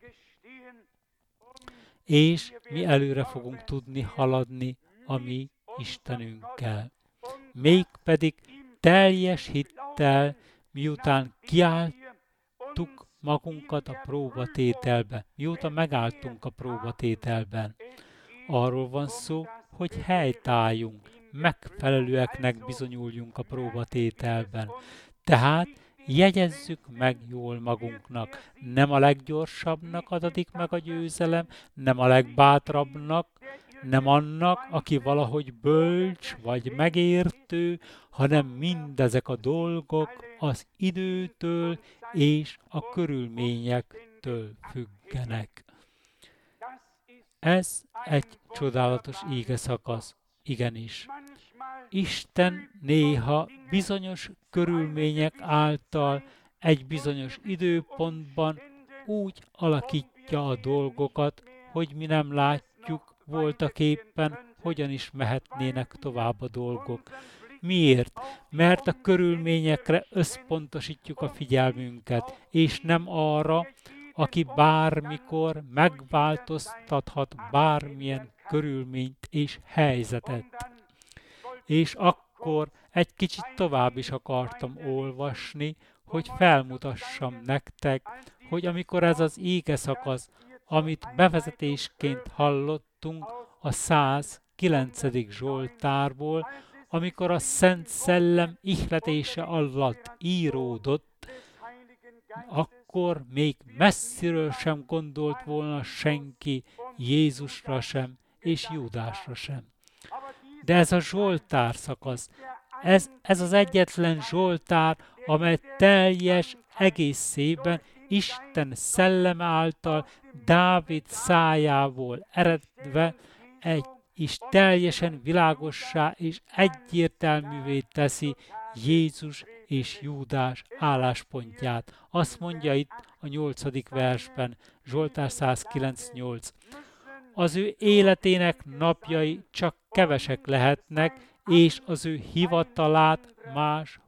És mi előre fogunk tudni haladni a mi Istenünkkel. Mégpedig teljes hittel, miután kiálltuk magunkat a próbatételbe, miután megálltunk a próbatételben. Arról van szó, hogy helytálljunk, megfelelőeknek bizonyuljunk a próbatételben. Tehát jegyezzük meg jól magunknak. Nem a leggyorsabbnak adatik meg a győzelem, nem a legbátrabbnak, nem annak, aki valahogy bölcs vagy megértő, hanem mindezek a dolgok az időtől és a körülményektől függenek. Ez egy csodálatos ígeszakasz, igenis. Isten néha bizonyos körülmények által egy bizonyos időpontban úgy alakítja a dolgokat, hogy mi nem látjuk voltaképpen, hogyan is mehetnének tovább a dolgok. Miért? Mert a körülményekre összpontosítjuk a figyelmünket, és nem arra, aki bármikor megváltoztathat bármilyen körülményt és helyzetet. És akkor egy kicsit tovább is akartam olvasni, hogy felmutassam nektek, hogy amikor ez az ígeszakasz, amit bevezetésként hallottunk a 109. Zsoltárból, amikor a Szent Szellem ihletése alatt íródott, akkor még messziről sem gondolt volna senki Jézusra sem és Júdásra sem. De ez a Zsoltár szakasz, ez az egyetlen Zsoltár, amely teljes egészében Isten szelleme által Dávid szájából eredve és teljesen világossá és egyértelművé teszi Jézus és Júdás álláspontját. Azt mondja itt a 8. versben, Zsoltár 109:8. Az ő életének napjai csak kevesek lehetnek, és az ő hivatalát más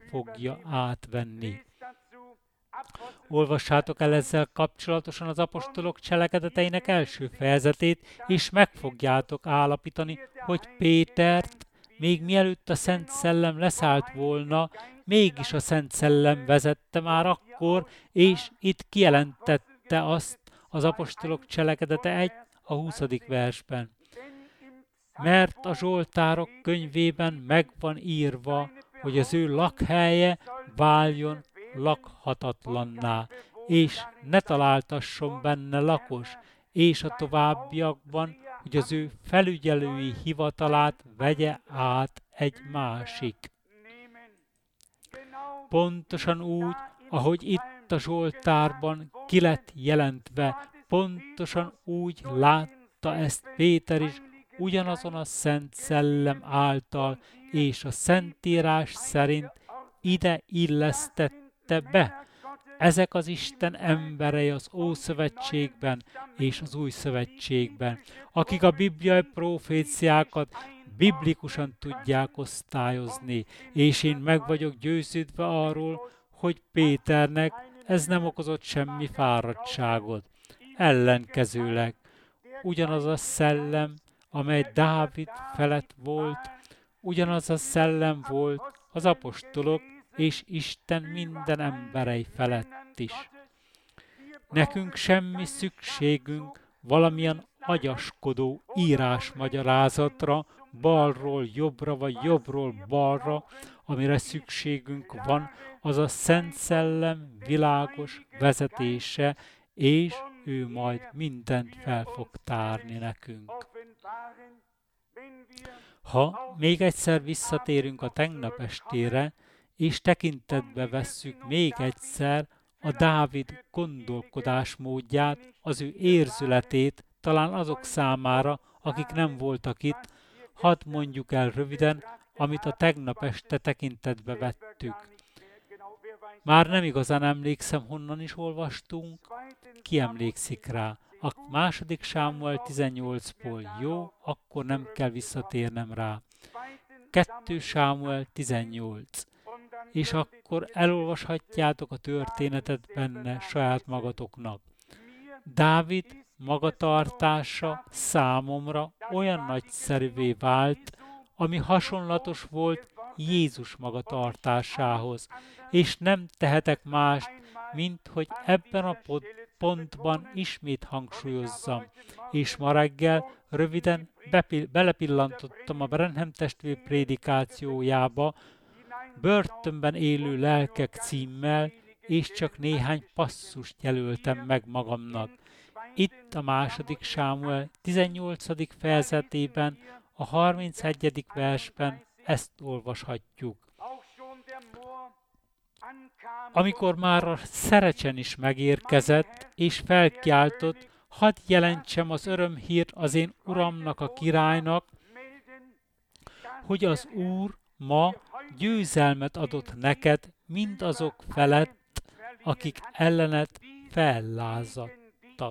fogja átvenni. Olvassátok el ezzel kapcsolatosan az apostolok cselekedeteinek első fejezetét, és meg fogjátok állapítani, hogy Pétert, még mielőtt a Szent Szellem leszállt volna, mégis a Szent Szellem vezette már akkor, és itt kijelentette azt az apostolok cselekedete 1 a 20. versben. Mert a Zsoltárok könyvében meg van írva, hogy az ő lakhelye váljon lakhatatlanná, és ne találtasson benne lakos, és a továbbiakban, hogy az ő felügyelői hivatalát vegye át egy másik. Pontosan úgy, ahogy itt a Zsoltárban ki lett jelentve, pontosan úgy látta ezt Péter is, ugyanazon a Szent Szellem által, és a Szentírás szerint ide illesztette be. Ezek az Isten emberei az Ószövetségben és az Új Szövetségben, akik a bibliai proféciákat biblikusan tudják osztályozni, és én meg vagyok győződve arról, hogy Péternek ez nem okozott semmi fáradtságot. Ellenkezőleg, ugyanaz a szellem, amely Dávid felett volt, ugyanaz a szellem volt az apostolok és Isten minden emberei felett is. Nekünk semmi szükségünk valamilyen agyaskodó írásmagyarázatra, balról jobbra vagy jobbról balra, amire szükségünk van, az a Szent Szellem világos vezetése, és ő majd mindent fel fog tárni nekünk. Ha még egyszer visszatérünk a tegnap estére, és tekintetbe vesszük még egyszer a Dávid gondolkodásmódját, az ő érzületét, talán azok számára, akik nem voltak itt, hadd mondjuk el röviden, amit a tegnap este tekintetbe vettük. Már nem igazán emlékszem, honnan is olvastunk, ki emlékszik rá. A 2. Sámuel 18-ból jó, akkor nem kell visszatérnem rá. 2. Sámuel 18. És akkor elolvashatjátok a történetet benne saját magatoknak. Dávid magatartása számomra olyan nagyszerűvé vált, ami hasonlatos volt Jézus magatartásához, és nem tehetek mást, mint hogy ebben a pontban ismét hangsúlyozzam, és ma reggel röviden belepillantottam a Branham testvér prédikációjába, Börtönben élő lelkek címmel, és csak néhány passzust jelöltem meg magamnak. Itt a 2. Sámuel 18. fejezetében, a 31. versben ezt olvashatjuk. Amikor már a szerecsen is megérkezett, és felkiáltott, hadd jelentsem az örömhírt az én uramnak, a királynak, hogy az Úr ma győzelmet adott neked mindazok felett, akik ellened fellázadtak.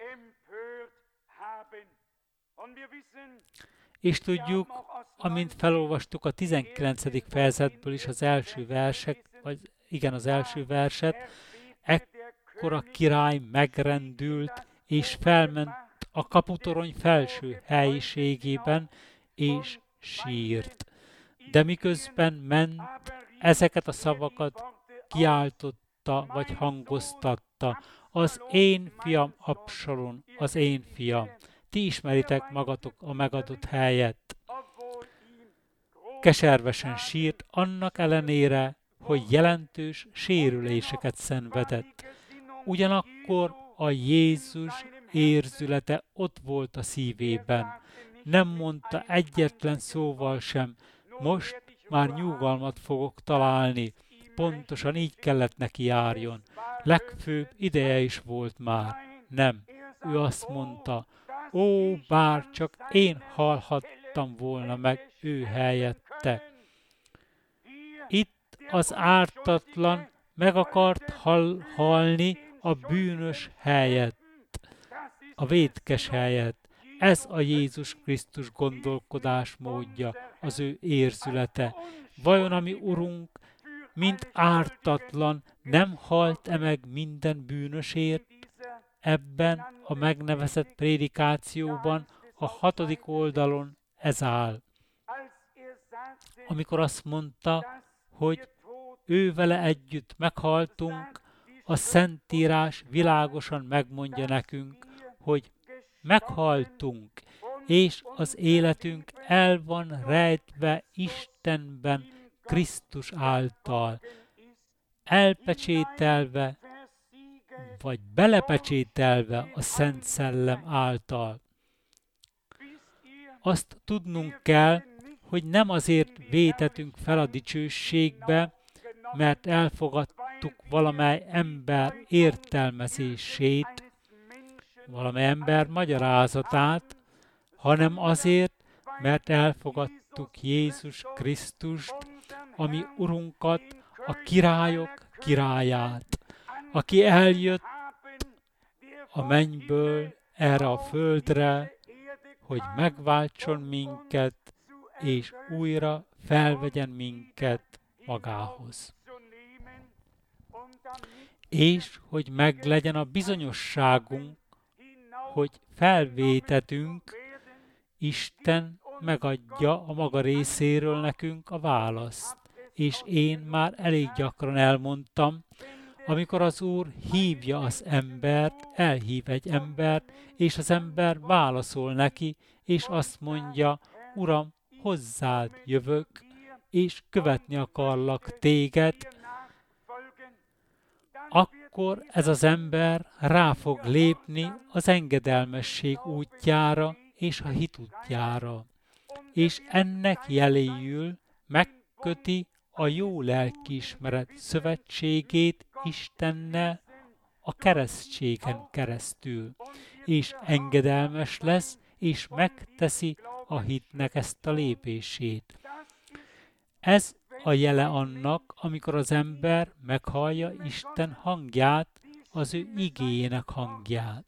És tudjuk, amint felolvastuk a 19. fejezetből is az első versek, az első verset, ekkor a király megrendült, és felment a kaputorony felső helyiségében, és sírt. De miközben ment, ezeket a szavakat kiáltotta, vagy hangoztatta: az én fiam Absalom, az én fiam. Ti ismeritek magatok a megadott helyet. Keservesen sírt, annak ellenére, hogy jelentős sérüléseket szenvedett. Ugyanakkor a Jézus érzülete ott volt a szívében. Nem mondta egyetlen szóval sem: most már nyugalmat fogok találni. Pontosan így kellett neki járjon. Legfőbb ideje is volt már. Nem. Ő azt mondta: ó, bár csak én halhattam volna meg ő helyette. Itt az ártatlan meg akart halni a bűnös helyett, a vétkes helyett. Ez a Jézus Krisztus gondolkodásmódja, az ő érzülete. Vajon a mi Urunk mint ártatlan, nem halt-e meg minden bűnösért? Ebben a megnevezett prédikációban a 6. oldalon ez áll. Amikor azt mondta, hogy ő vele együtt meghaltunk, a Szentírás világosan megmondja nekünk, hogy meghaltunk, és az életünk el van rejtve Istenben, Krisztus által, elpecsételve, vagy belepecsételve a Szent Szellem által. Azt tudnunk kell, hogy nem azért vétetünk fel a dicsőségbe, mert elfogadtuk valamely ember értelmezését, valamely ember magyarázatát, hanem azért, mert elfogadtuk Jézus Krisztust, ami Urunkat, a királyok királyát, aki eljött a mennyből erre a földre, hogy megváltson minket, és újra felvegyen minket magához. És hogy meglegyen a bizonyosságunk, hogy felvétetünk, Isten megadja a maga részéről nekünk a választ. És én már elég gyakran elmondtam, amikor az Úr hívja az embert, elhív egy embert, és az ember válaszol neki, és azt mondja, Uram, hozzád jövök, és követni akarlak téged, akkor ez az ember rá fog lépni az engedelmesség útjára és a hit útjára, és ennek jeléül megköti a jó lelkiismeret szövetségét Istennel a keresztségen keresztül, és engedelmes lesz, és megteszi a hitnek ezt a lépését. Ez a jele annak, amikor az ember meghallja Isten hangját, az ő igéjének hangját.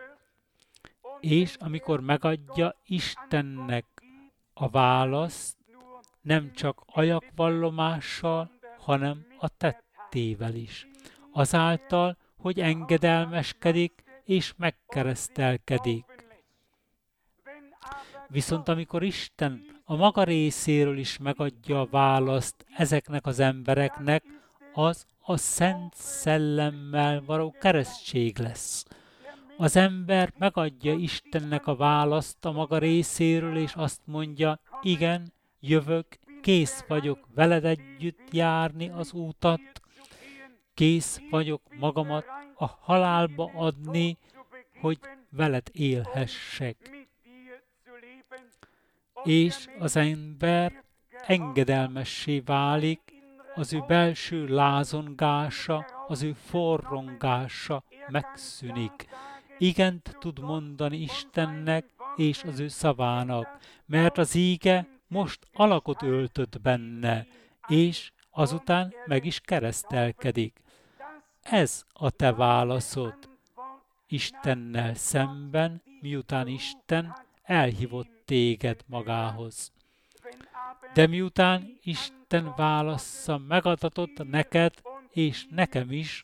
És amikor megadja Istennek a választ, nem csak ajakvallomással, hanem a tettével is. Azáltal, hogy engedelmeskedik és megkeresztelkedik. Viszont amikor Isten a maga részéről is megadja a választ ezeknek az embereknek, az a Szent Szellemmel való keresztség lesz. Az ember megadja Istennek a választ a maga részéről, és azt mondja, igen, jövök, kész vagyok veled együtt járni az útat, kész vagyok magamat a halálba adni, hogy veled élhessek. És az ember engedelmessé válik, az ő belső lázongása, az ő forrongása megszűnik. Igent tud mondani Istennek és az ő szavának, mert az íge most alakot öltött benne, és azután meg is keresztelkedik. Ez a te válaszod Istennel szemben, miután Isten elhívott téged magához. De miután Isten válasza megadatott neked és nekem is,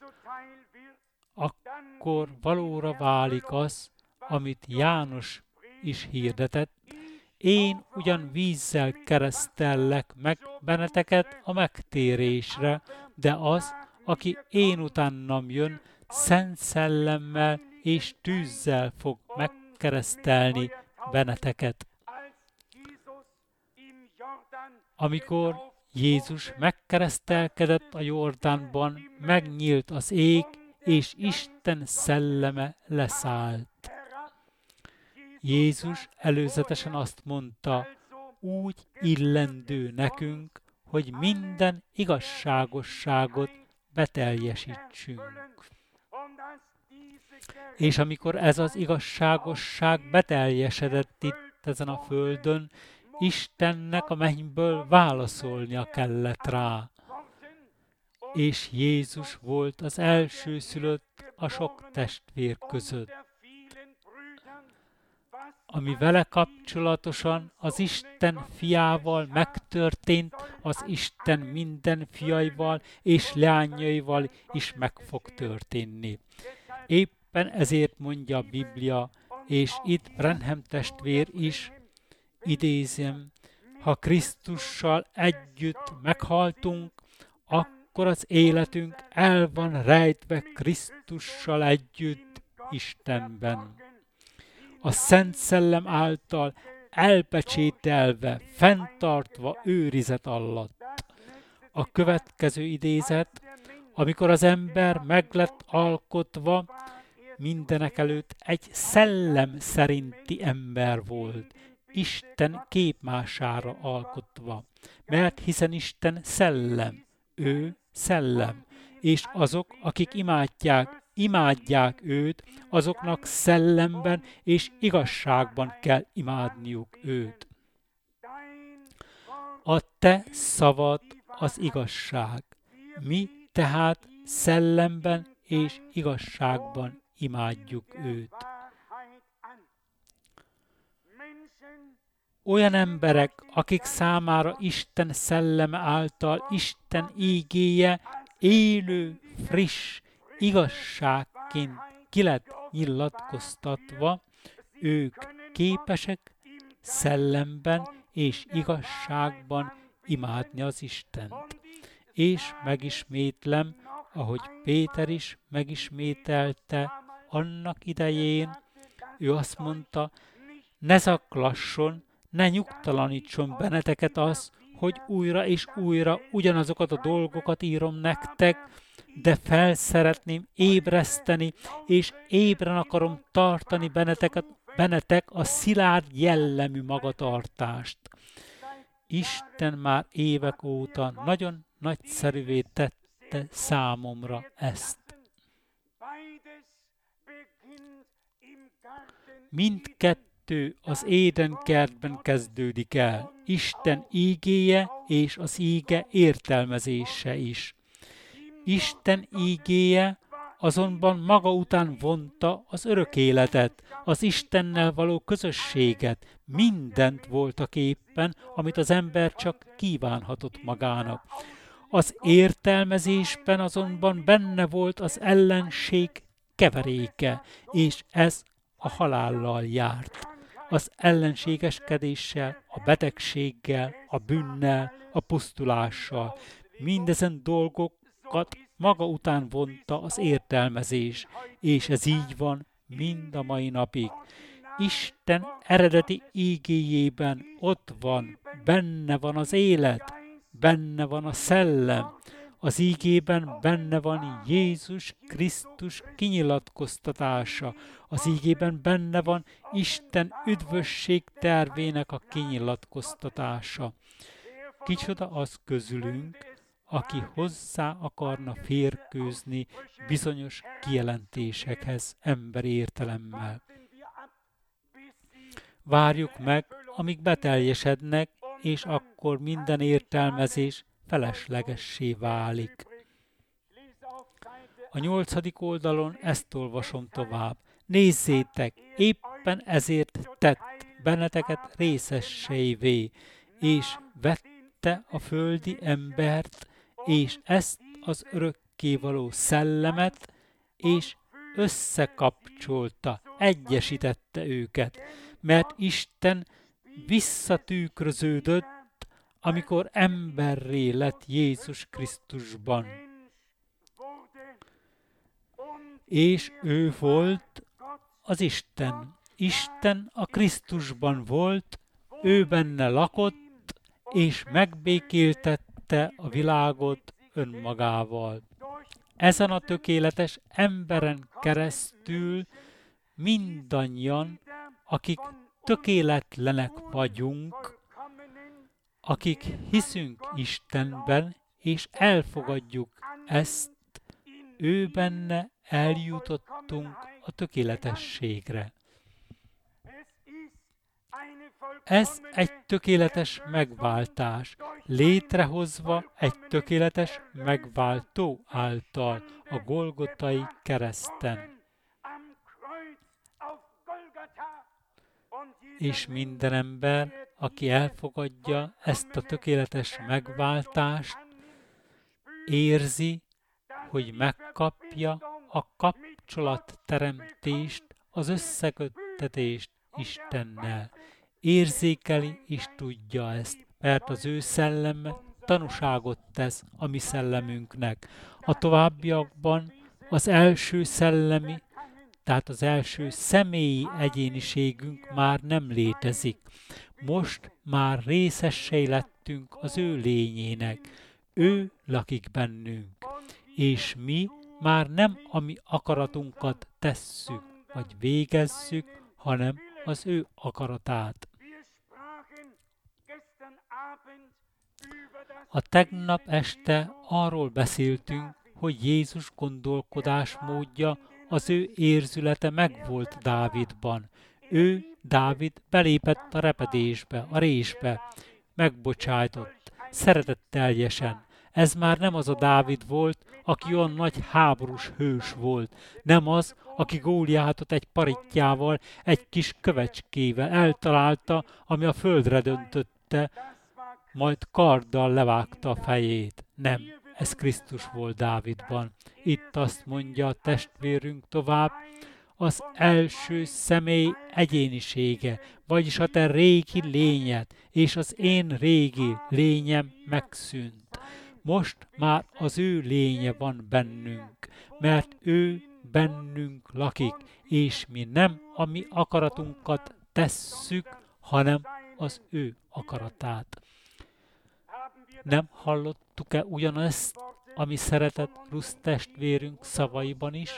akkor valóra válik az, amit János is hirdetett, én ugyan vízzel keresztellek meg benneteket a megtérésre, de az, aki én utánam jön, Szent Szellemmel és tűzzel fog megkeresztelni benneteket. Amikor Jézus megkeresztelkedett a Jordánban, megnyílt az ég, és Isten szelleme leszállt. Jézus előzetesen azt mondta, úgy illendő nekünk, hogy minden igazságosságot beteljesítsünk. És amikor ez az igazságosság beteljesedett itt ezen a földön, Istennek a mennyből válaszolnia kellett rá. És Jézus volt az elsőszülött a sok testvér között. ami vele kapcsolatosan az Isten fiával megtörtént, az Isten minden fiaival és leányaival is meg fog történni. Éppen ezért mondja a Biblia, és itt Branham testvér is, idézem, ha Krisztussal együtt meghaltunk, akkor az életünk el van rejtve Krisztussal együtt Istenben. A Szent Szellem által elpecsételve, fenntartva őrizet alatt. A következő idézet, amikor az ember meg lett alkotva, mindenekelőtt egy szellem szerinti ember volt, Isten képmására alkotva, mert hiszen Isten szellem, ő szellem, és azok, akik imádják őt, azoknak szellemben és igazságban kell imádniuk őt. A te szavad az igazság. Mi tehát szellemben és igazságban imádjuk őt. Olyan emberek, akik számára Isten szelleme által Isten ígéje élő, friss, igazságként ki lett nyilatkoztatva, ők képesek szellemben és igazságban imádni az Istent. És megismétlem, ahogy Péter is megismételte annak idején, ő azt mondta, ne zaklasson, ne nyugtalanítson benneteket az, hogy újra és újra ugyanazokat a dolgokat írom nektek, de felszeretném ébreszteni, és ébren akarom tartani bennetek a szilárd jellemű magatartást. Isten már évek óta nagyon nagyszerűvé tette számomra ezt. Mindkettő az Édenkertben kezdődik el, Isten ígéje és az íge értelmezése is. Isten ígéje azonban maga után vonta az örök életet, az Istennel való közösséget, mindent voltak éppen, amit az ember csak kívánhatott magának. Az értelmezésben azonban benne volt az ellenség keveréke, és ez a halállal járt. Az ellenségeskedéssel, a betegséggel, a bűnnel, a pusztulással. Mindezen dolgokat maga után vonta az értelmezés, és ez így van mind a mai napig. Isten eredeti ígéjében ott van, benne van az élet, benne van a szellem, az ígében benne van Jézus Krisztus kinyilatkoztatása, az ígében benne van Isten üdvösség tervének a kinyilatkoztatása. Kicsoda az közülünk, aki hozzá akarna férkőzni bizonyos kijelentésekhez emberi értelemmel. Várjuk meg, amíg beteljesednek, és akkor minden értelmezés feleslegessé válik. A 8. oldalon ezt olvasom tovább. Nézzétek, éppen ezért tett benneteket részessévé, és vette a földi embert, és ezt az örökkévaló szellemet, és összekapcsolta, egyesítette őket, mert Isten visszatükröződött, amikor emberré lett Jézus Krisztusban. És ő volt az Isten. Isten a Krisztusban volt, ő benne lakott, és megbékéltette a világot önmagával. Ezen a tökéletes emberen keresztül mindannyian, akik tökéletlenek vagyunk, akik hiszünk Istenben, és elfogadjuk ezt, ő benne eljutottunk a tökéletességre. Ez egy tökéletes megváltás, létrehozva egy tökéletes megváltó által a Golgotai kereszten. és minden ember, aki elfogadja ezt a tökéletes megváltást, érzi, hogy megkapja a kapcsolatteremtést, az összeköttetést Istennel. Érzékeli és tudja ezt, mert az ő szelleme tanúságot tesz a mi szellemünknek. A továbbiakban az első szellemi, tehát az első személyi egyéniségünk már nem létezik. Most már részessé lettünk az ő lényének. Ő lakik bennünk, és mi már nem a mi akaratunkat tesszük, vagy végezzük, hanem az ő akaratát. A tegnap este arról beszéltünk, hogy Jézus gondolkodásmódja, az ő érzülete megvolt Dávidban. Ő, Dávid belépett a repedésbe, a résbe, megbocsájtott, szeretetteljesen. Ez már nem az a Dávid volt, aki olyan nagy háborús hős volt. Nem az, aki Góliátot egy parittyával, egy kis kövecskével eltalálta, ami a földre döntötte, majd karddal levágta a fejét. Nem, ez Krisztus volt Dávidban. Itt azt mondja a testvérünk tovább, az első személy egyénisége, vagyis a te régi lényed, és az én régi lényem megszűnt. Most már az ő lénye van bennünk, mert ő bennünk lakik, és mi nem a mi akaratunkat tesszük, hanem az ő akaratát. Nem hallottuk-e ugyanezt, ami szeretett Rusz testvérünk szavaiban is?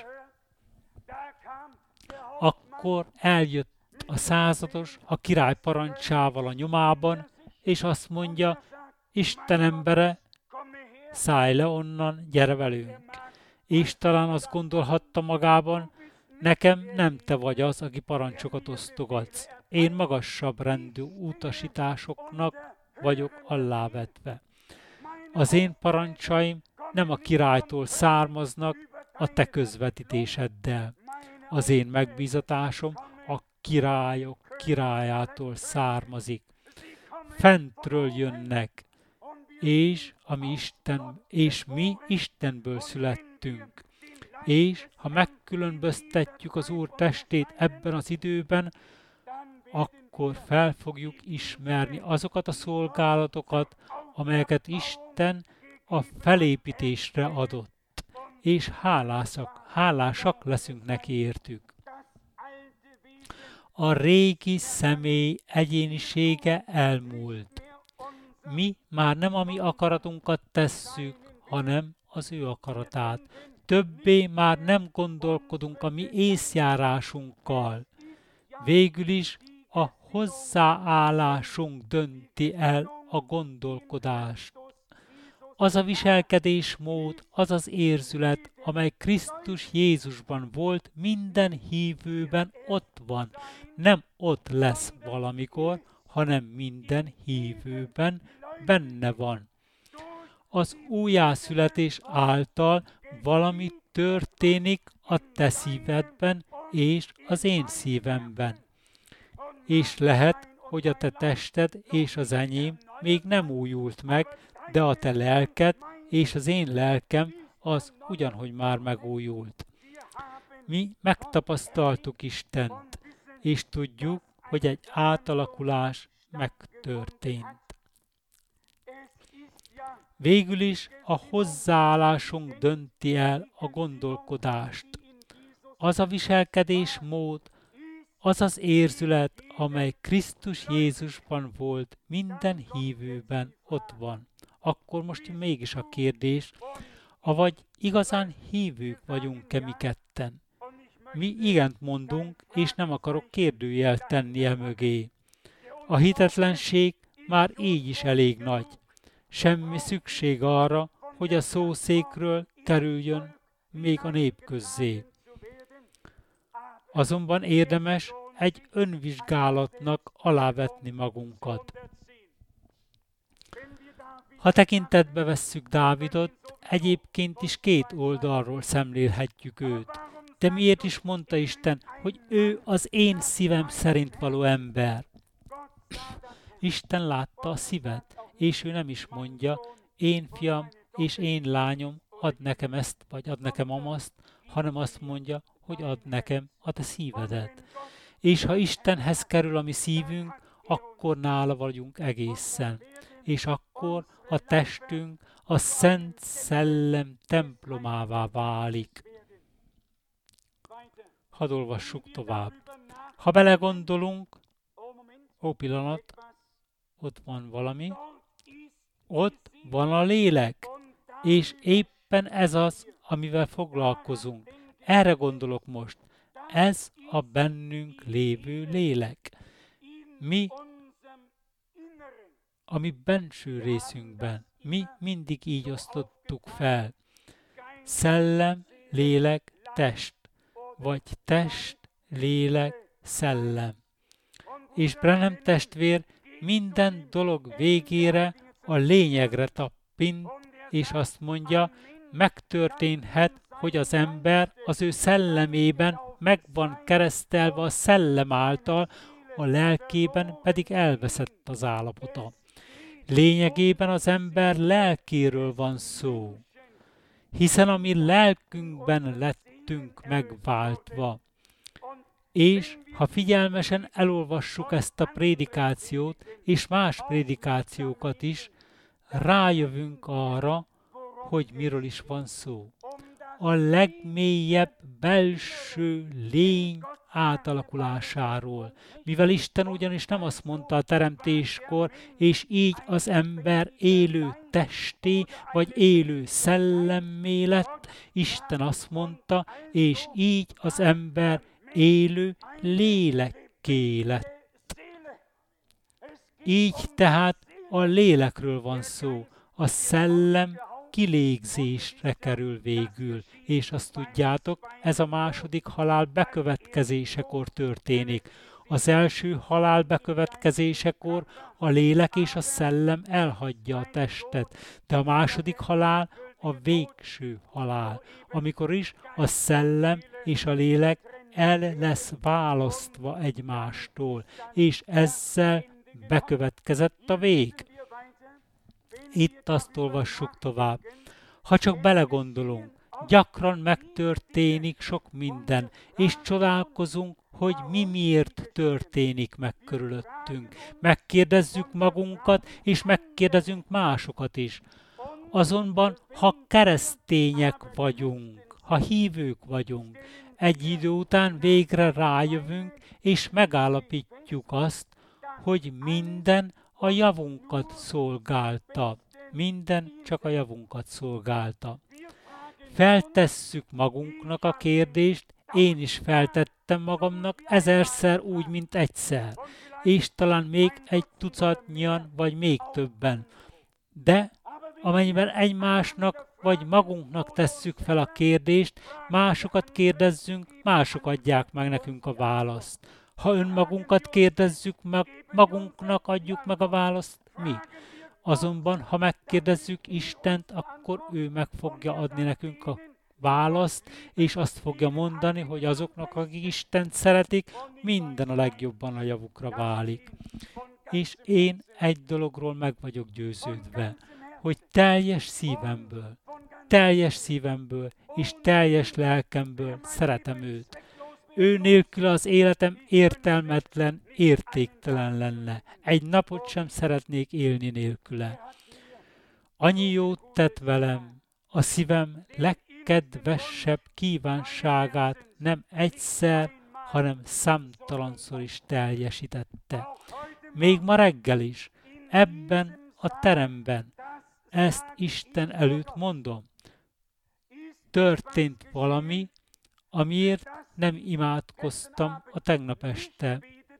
Akkor eljött a százados a király parancsával a nyomában, és azt mondja, Isten embere, szállj le onnan, gyere velünk. És talán azt gondolhatta magában, nekem nem te vagy az, aki parancsokat osztogatsz. Én magasabb rendű utasításoknak vagyok alávetve. Az én parancsaim nem a királytól származnak a te közvetítéseddel. Az én megbízatásom a királyok királyától származik. Fentről jönnek, és mi Istenből születtünk. És ha megkülönböztetjük az Úr testét ebben az időben, akkor fel fogjuk ismerni azokat a szolgálatokat, amelyeket Isten a felépítésre adott, és hálásak leszünk neki értük. A régi személy egyénisége elmúlt. Mi már nem a mi akaratunkat tesszük, hanem az ő akaratát. Többé már nem gondolkodunk a mi észjárásunkkal. Végül is a hozzáállásunk dönti el a gondolkodást. Az a viselkedésmód, az az érzület, amely Krisztus Jézusban volt, minden hívőben ott van. Nem ott lesz valamikor, hanem minden hívőben benne van. Az újjászületés által valami történik a te szívedben és az én szívemben. És lehet, hogy a te tested és az enyém még nem újult meg, de a te lelked és az én lelkem az ugyanhogy már megújult. Mi megtapasztaltuk Istent, és tudjuk, hogy egy átalakulás megtörtént. Végül is a hozzáállásunk dönti el a gondolkodást. Az a viselkedésmód, az az érzület, amely Krisztus Jézusban volt, minden hívőben ott van. Akkor most mégis a kérdés, avagy igazán hívők vagyunk-e mi ketten? Mi igent mondunk, és nem akarok kérdőjelt tenni mögé. A hitetlenség már így is elég nagy. Semmi szükség arra, hogy a szószékről kerüljön még a nép közzé. Azonban érdemes egy önvizsgálatnak alávetni magunkat. Ha tekintetbe vesszük Dávidot, egyébként is két oldalról szemlélhetjük őt. De miért is mondta Isten, hogy ő az én szívem szerint való ember? Isten látta a szívet, és ő nem is mondja, én fiam és én lányom, add nekem ezt, vagy add nekem amazt, hanem azt mondja, hogy add nekem a te szívedet. És ha Istenhez kerül a mi szívünk, akkor nála vagyunk egészen. És akkor a testünk a Szent Szellem templomává válik. Hadd olvassuk tovább. Ha belegondolunk, pillanat, ott van valami, ott van a lélek, és éppen ez az, amivel foglalkozunk. Erre gondolok most. Ez a bennünk lévő lélek. Mi, a mi benső részünkben, mi mindig így osztottuk fel. Szellem, lélek, test, vagy test, lélek, szellem. És Branham testvér minden dolog végére a lényegre tappint, és azt mondja, megtörténhet, hogy az ember az ő szellemében meg van keresztelve a szellem által, a lelkében pedig elveszett az állapota. Lényegében az ember lelkéről van szó, hiszen a mi lelkünkben lettünk megváltva. És ha figyelmesen elolvassuk ezt a prédikációt, és más prédikációkat is, rájövünk arra, hogy miről is van szó. A legmélyebb belső lény átalakulásáról. Mivel Isten ugyanis nem azt mondta a teremtéskor, és így az ember élő testé, vagy élő szellemmé lett, Isten azt mondta, és így az ember élő lélekké lett. Így tehát a lélekről van szó. A szellem kilégzésre kerül végül, és azt tudjátok, ez a második halál bekövetkezésekor történik. Az első halál bekövetkezésekor a lélek és a szellem elhagyja a testet, de a második halál a végső halál, amikor is a szellem és a lélek el lesz választva egymástól, és ezzel bekövetkezett a vég. Itt azt olvassuk tovább. Ha csak belegondolunk, gyakran megtörténik sok minden, és csodálkozunk, hogy mi miért történik meg körülöttünk. Megkérdezzük magunkat, és megkérdezünk másokat is. Azonban, ha keresztények vagyunk, ha hívők vagyunk, egy idő után végre rájövünk, és megállapítjuk azt, hogy minden a javunkat szolgálta. Minden csak a javunkat szolgálta. Feltesszük magunknak a kérdést, én is feltettem magamnak ezerszer úgy, mint egyszer, és talán még egy tucatnyian, vagy még többen. De amennyiben egymásnak vagy magunknak tesszük fel a kérdést, másokat kérdezzünk, mások adják meg nekünk a választ. Ha önmagunkat kérdezzük meg, magunknak adjuk meg a választ, mi? Azonban, ha megkérdezzük Istent, akkor ő meg fogja adni nekünk a választ, és azt fogja mondani, hogy azoknak, akik Istent szeretik, minden a legjobban a javukra válik. És én egy dologról meg vagyok győződve, hogy teljes szívemből és teljes lelkemből szeretem őt. Ő nélkül az életem értelmetlen, értéktelen lenne. Egy napot sem szeretnék élni nélküle. Annyi jót tett velem, a szívem legkedvesebb kívánságát nem egyszer, hanem számtalanszor is teljesítette. Még ma reggel is, ebben a teremben, ezt Isten előtt mondom. Történt valami, amiért nem imádkoztam a tegnap este,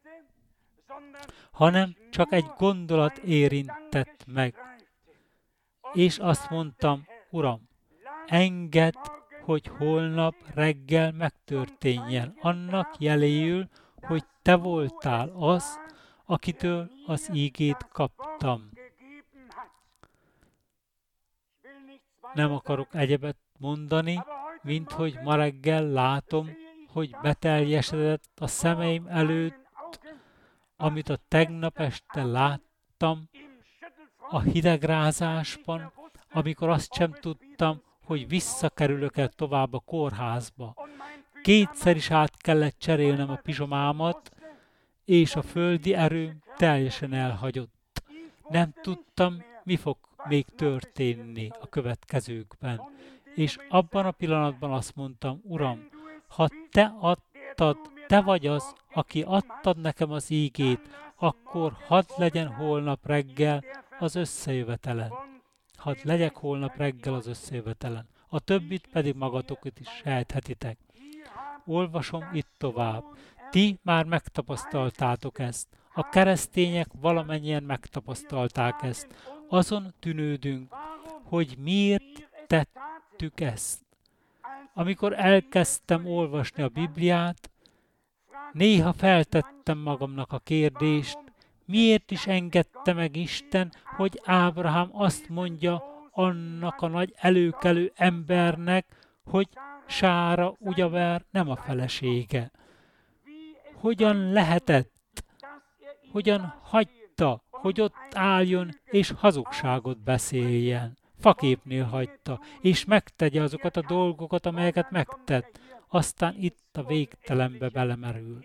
hanem csak egy gondolat érintett meg. És azt mondtam, Uram, engedd, hogy holnap reggel megtörténjen, annak jeléül, hogy Te voltál az, akitől az ígét kaptam. Nem akarok egyebet mondani, mint hogy ma reggel látom, hogy beteljesedett a szemeim előtt, amit a tegnap este láttam a hidegrázásban, amikor azt sem tudtam, hogy visszakerülök-e tovább a kórházba. Kétszer is át kellett cserélnem a pizsomámat, és a földi erőm teljesen elhagyott. Nem tudtam, mi fog még történni a következőkben. És abban a pillanatban azt mondtam, Uram, ha Te adtad, Te vagy az, aki adtad nekem az ígét, akkor hadd legyen holnap reggel az összejövetelen. Hadd legyek holnap reggel az összejövetelen. A többit pedig magatokat is sejthetitek. Olvasom itt tovább. Ti már megtapasztaltátok ezt. A keresztények valamennyien megtapasztalták ezt. Azon tűnődünk, hogy miért tettük ezt. Amikor elkezdtem olvasni a Bibliát, néha feltettem magamnak a kérdést, miért is engedte meg Isten, hogy Ábrahám azt mondja annak a nagy előkelő embernek, hogy Sára ugyebár nem a felesége. Hogyan lehetett, hogyan hagyta, hogy ott álljon és hazugságot beszéljen. Faképnél hagyta, és megtegye azokat a dolgokat, amelyeket megtett. Aztán itt a végtelenbe belemerül.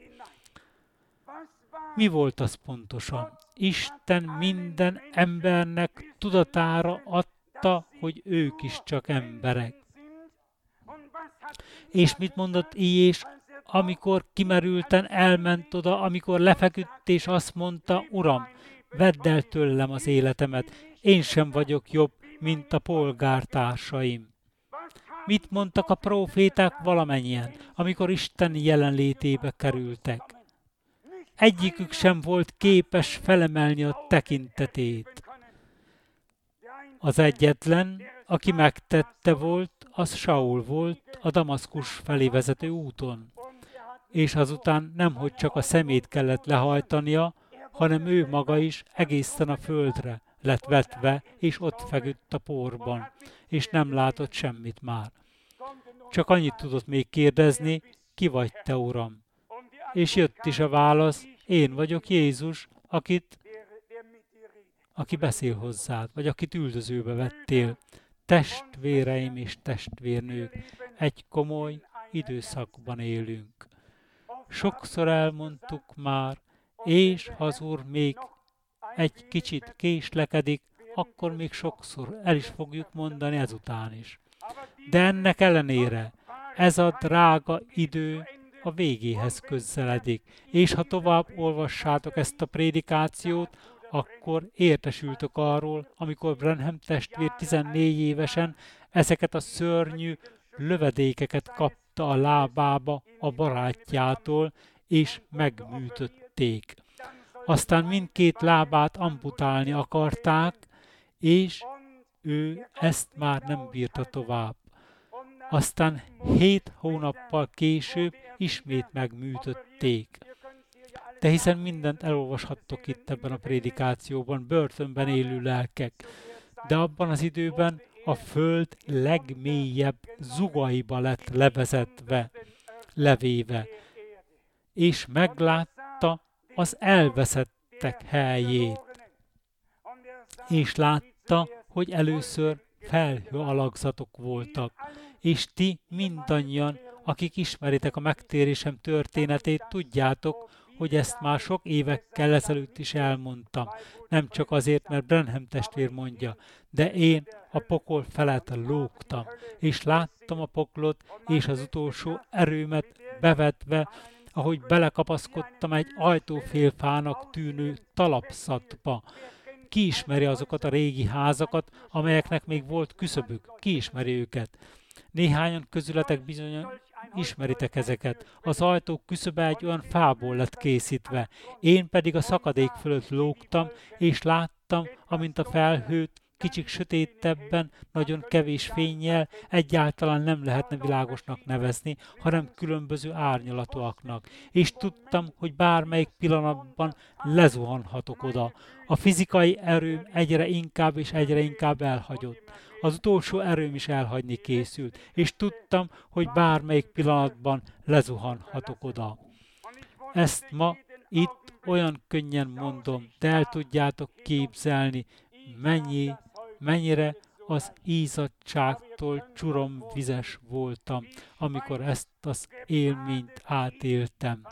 Mi volt az pontosan? Isten minden embernek tudatára adta, hogy ők is csak emberek. És mit mondott Illés, amikor kimerülten elment oda, amikor lefeküdt és azt mondta, Uram, vedd el tőlem az életemet, én sem vagyok jobb, mint a polgártársaim. Mit mondtak a próféták valamennyien, amikor Isten jelenlétébe kerültek? Egyikük sem volt képes felemelni a tekintetét. Az egyetlen, aki megtette volt, az Saul volt a Damaszkus felé vezető úton. És azután nemhogy csak a szemét kellett lehajtania, hanem ő maga is egészen a földre lett vetve, és ott feküdt a porban, és nem látott semmit már. Csak annyit tudott még kérdezni, ki vagy te, Uram? És jött is a válasz, én vagyok Jézus, aki beszél hozzád, vagy akit üldözőbe vettél. Testvéreim és testvérnők, egy komoly időszakban élünk. Sokszor elmondtuk már, és ha az Úr még egy kicsit késlekedik, akkor még sokszor el is fogjuk mondani ezután is. De ennek ellenére ez a drága idő a végéhez közeledik, és ha tovább olvassátok ezt a prédikációt, akkor értesültök arról, amikor Branham testvér 14 évesen ezeket a szörnyű lövedékeket kapta a lábába a barátjától, és megműtötték. Aztán mindkét lábát amputálni akarták, és ő ezt már nem bírta tovább. Aztán 7 hónappal később ismét megműtötték. De hiszen mindent elolvashattok itt ebben a prédikációban, börtönben élő lelkek. De abban az időben a föld legmélyebb zugaiba lett levezetve, levéve, és meglátta az elveszettek helyét. És látta, hogy először felhő alakzatok voltak, és ti mindannyian, akik ismeritek a megtérésem történetét, tudjátok, hogy ezt már sok évekkel ezelőtt is elmondtam. Nem csak azért, mert Branham testvér mondja, de én a pokol felett lógtam, és láttam a poklot és az utolsó erőmet bevetve, ahogy belekapaszkodtam egy ajtófélfának tűnő talapszatba. Ki ismeri azokat a régi házakat, amelyeknek még volt küszöbük? Ki ismeri őket? Néhányan közületek bizony ismeritek ezeket. Az ajtók küszöbe egy olyan fából lett készítve. Én pedig a szakadék fölött lógtam, és láttam, amint a felhőt kicsik sötétebben, nagyon kevés fénnyel egyáltalán nem lehetne világosnak nevezni, hanem különböző árnyalatúaknak. És tudtam, hogy bármelyik pillanatban lezuhanhatok oda. A fizikai erőm egyre inkább és egyre inkább elhagyott. az utolsó erőm is elhagyni készült, és tudtam, hogy bármelyik pillanatban lezuhanhatok oda. Ezt ma itt olyan könnyen mondom, de el tudjátok képzelni, mennyire az ízadtságtól csuromvizes voltam, amikor ezt az élményt átéltem.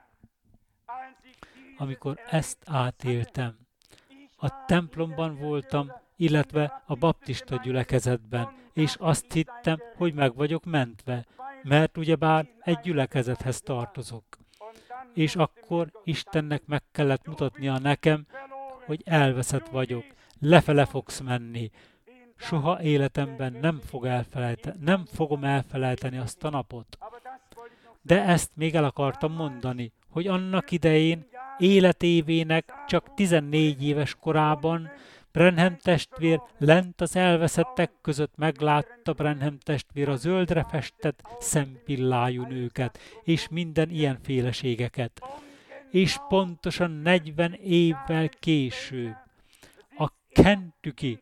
A templomban voltam, illetve a baptista gyülekezetben, és azt hittem, hogy meg vagyok mentve, mert ugyebár egy gyülekezethez tartozok. És akkor Istennek meg kellett mutatnia nekem, hogy elveszett vagyok, lefele fogsz menni. Soha életemben nem fogom elfelejteni azt a napot. De ezt még el akartam mondani, hogy annak idején életévének csak 14 éves korában Branham testvér lent az elveszettek között meglátta Branham testvér a zöldre festett szempillájú nőket, és minden ilyen féleségeket. És pontosan 40 évvel később a Kentucky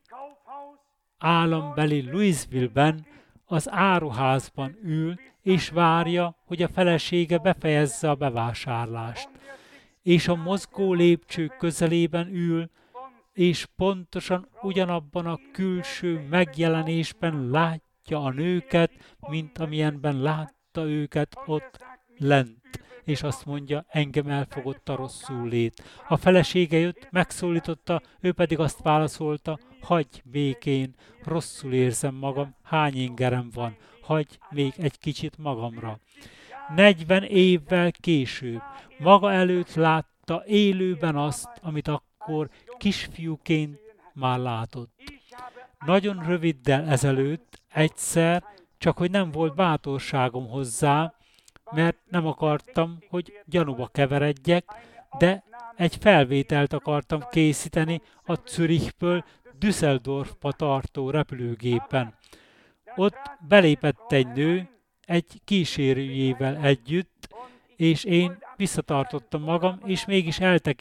állambeli Louisville-ben az áruházban ül, és várja, hogy a felesége befejezze a bevásárlást. És a mozgó lépcső közelében ül, és pontosan ugyanabban a külső megjelenésben látja a nőket, mint amilyenben látta őket ott lent. És azt mondja, engem elfogott a rosszul lét. A felesége jött, megszólította, ő pedig azt válaszolta, hagyj békén, rosszul érzem magam, hány ingerem van, hagyj még egy kicsit magamra. 40 évvel később maga előtt látta élőben azt, amit akkor kisfiúként már látott. Nagyon röviddel ezelőtt egyszer, csak hogy nem volt bátorságom hozzá, mert nem akartam, hogy gyanúba keveredjek, de egy felvételt akartam készíteni a Zürichből Düsseldorfba tartó repülőgépen. Ott belépett egy nő, egy kísérőjével együtt, és én visszatartottam magam, és mégis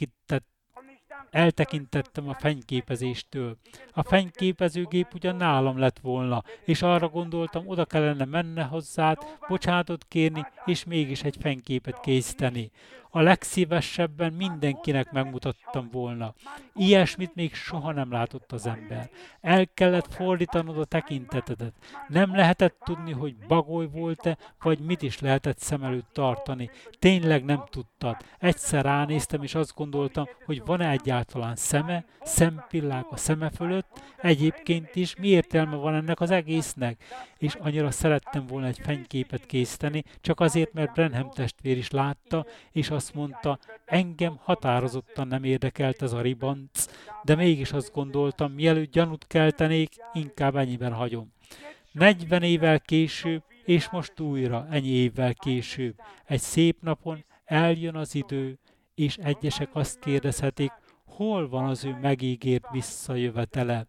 eltekintettem a fényképezéstől. A fényképezőgép ugyan nálam lett volna, és arra gondoltam, oda kellene menne hozzád, bocsánatot kérni, és mégis egy fényképet készíteni. A legszívesebben mindenkinek megmutattam volna. Ilyesmit még soha nem látott az ember. El kellett fordítanod a tekintetedet. Nem lehetett tudni, hogy bagoly volt-e, vagy mit is lehetett szem előtt tartani. Tényleg nem tudtad. Egyszer ránéztem, és azt gondoltam, hogy van-e egyáltalán szeme, szempillák a szeme fölött, egyébként is mi értelme van ennek az egésznek? És annyira szerettem volna egy fényképet készíteni, csak azért, mert Branham testvér is látta, és azt mondta, engem határozottan nem érdekelt ez a ribanc, de mégis azt gondoltam, mielőtt gyanút keltenék, inkább ennyiben hagyom. 40 évvel később, és most újra ennyi évvel később, egy szép napon eljön az idő, és egyesek azt kérdezhetik, hol van az ő megígért visszajövetele.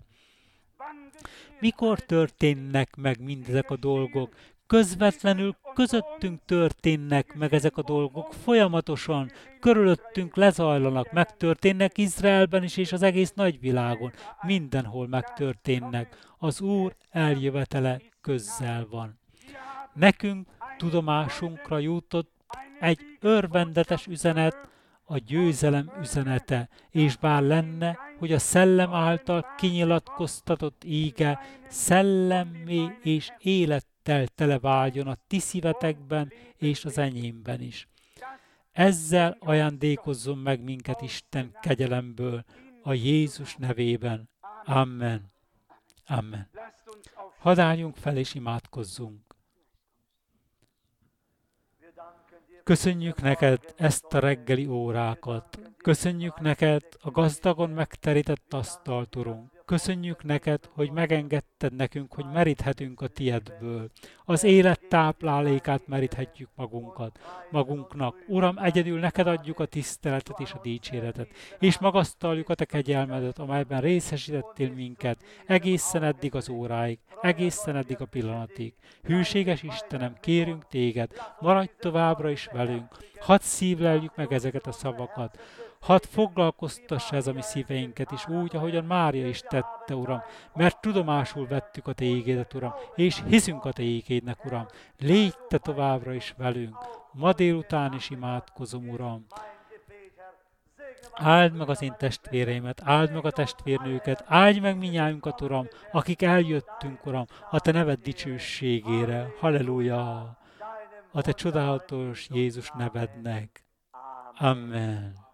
Mikor történnek meg mindezek a dolgok? Közvetlenül közöttünk történnek meg ezek a dolgok, folyamatosan, körülöttünk lezajlanak, megtörténnek Izraelben is, és az egész nagyvilágon, mindenhol megtörténnek. Az Úr eljövetele közel van. Nekünk tudomásunkra jutott egy örvendetes üzenet, a győzelem üzenete, és bár lenne, hogy a szellem által kinyilatkoztatott íge szellemmé és élettel televáljon a ti szívetekben és az enyémben is. Ezzel ajándékozzon meg minket Isten kegyelemből, a Jézus nevében. Amen. Amen. Hadd álljunk fel és imádkozzunk. Köszönjük neked ezt a reggeli órákat. Köszönjük neked a gazdagon megterített asztalt, Urunk. Köszönjük neked, hogy megengedted nekünk, hogy meríthetünk a tiedből. Az élet táplálékát meríthetjük magunknak. Uram, egyedül neked adjuk a tiszteletet és a dicséretet, és magasztaljuk a te kegyelmedet, amelyben részesítettél minket, egészen eddig az óráig, egészen eddig a pillanatig. Hűséges Istenem, kérünk téged, maradj továbbra is velünk, hadd szívleljük meg ezeket a szavakat, Hadd foglalkoztassa ez a mi szíveinket is úgy, ahogyan Mária is tette, Uram, mert tudomásul vettük a Te ígédet, Uram, és hiszünk a Te ígédnek, Uram. Légy Te továbbra is velünk. Ma délután is imádkozom, Uram. Áld meg az én testvéreimet, áld meg a testvérnőket, áldj meg minnyájunkat, Uram, akik eljöttünk, Uram, a Te neved dicsőségére. Halleluja! A Te csodálatos Jézus nevednek. Amen.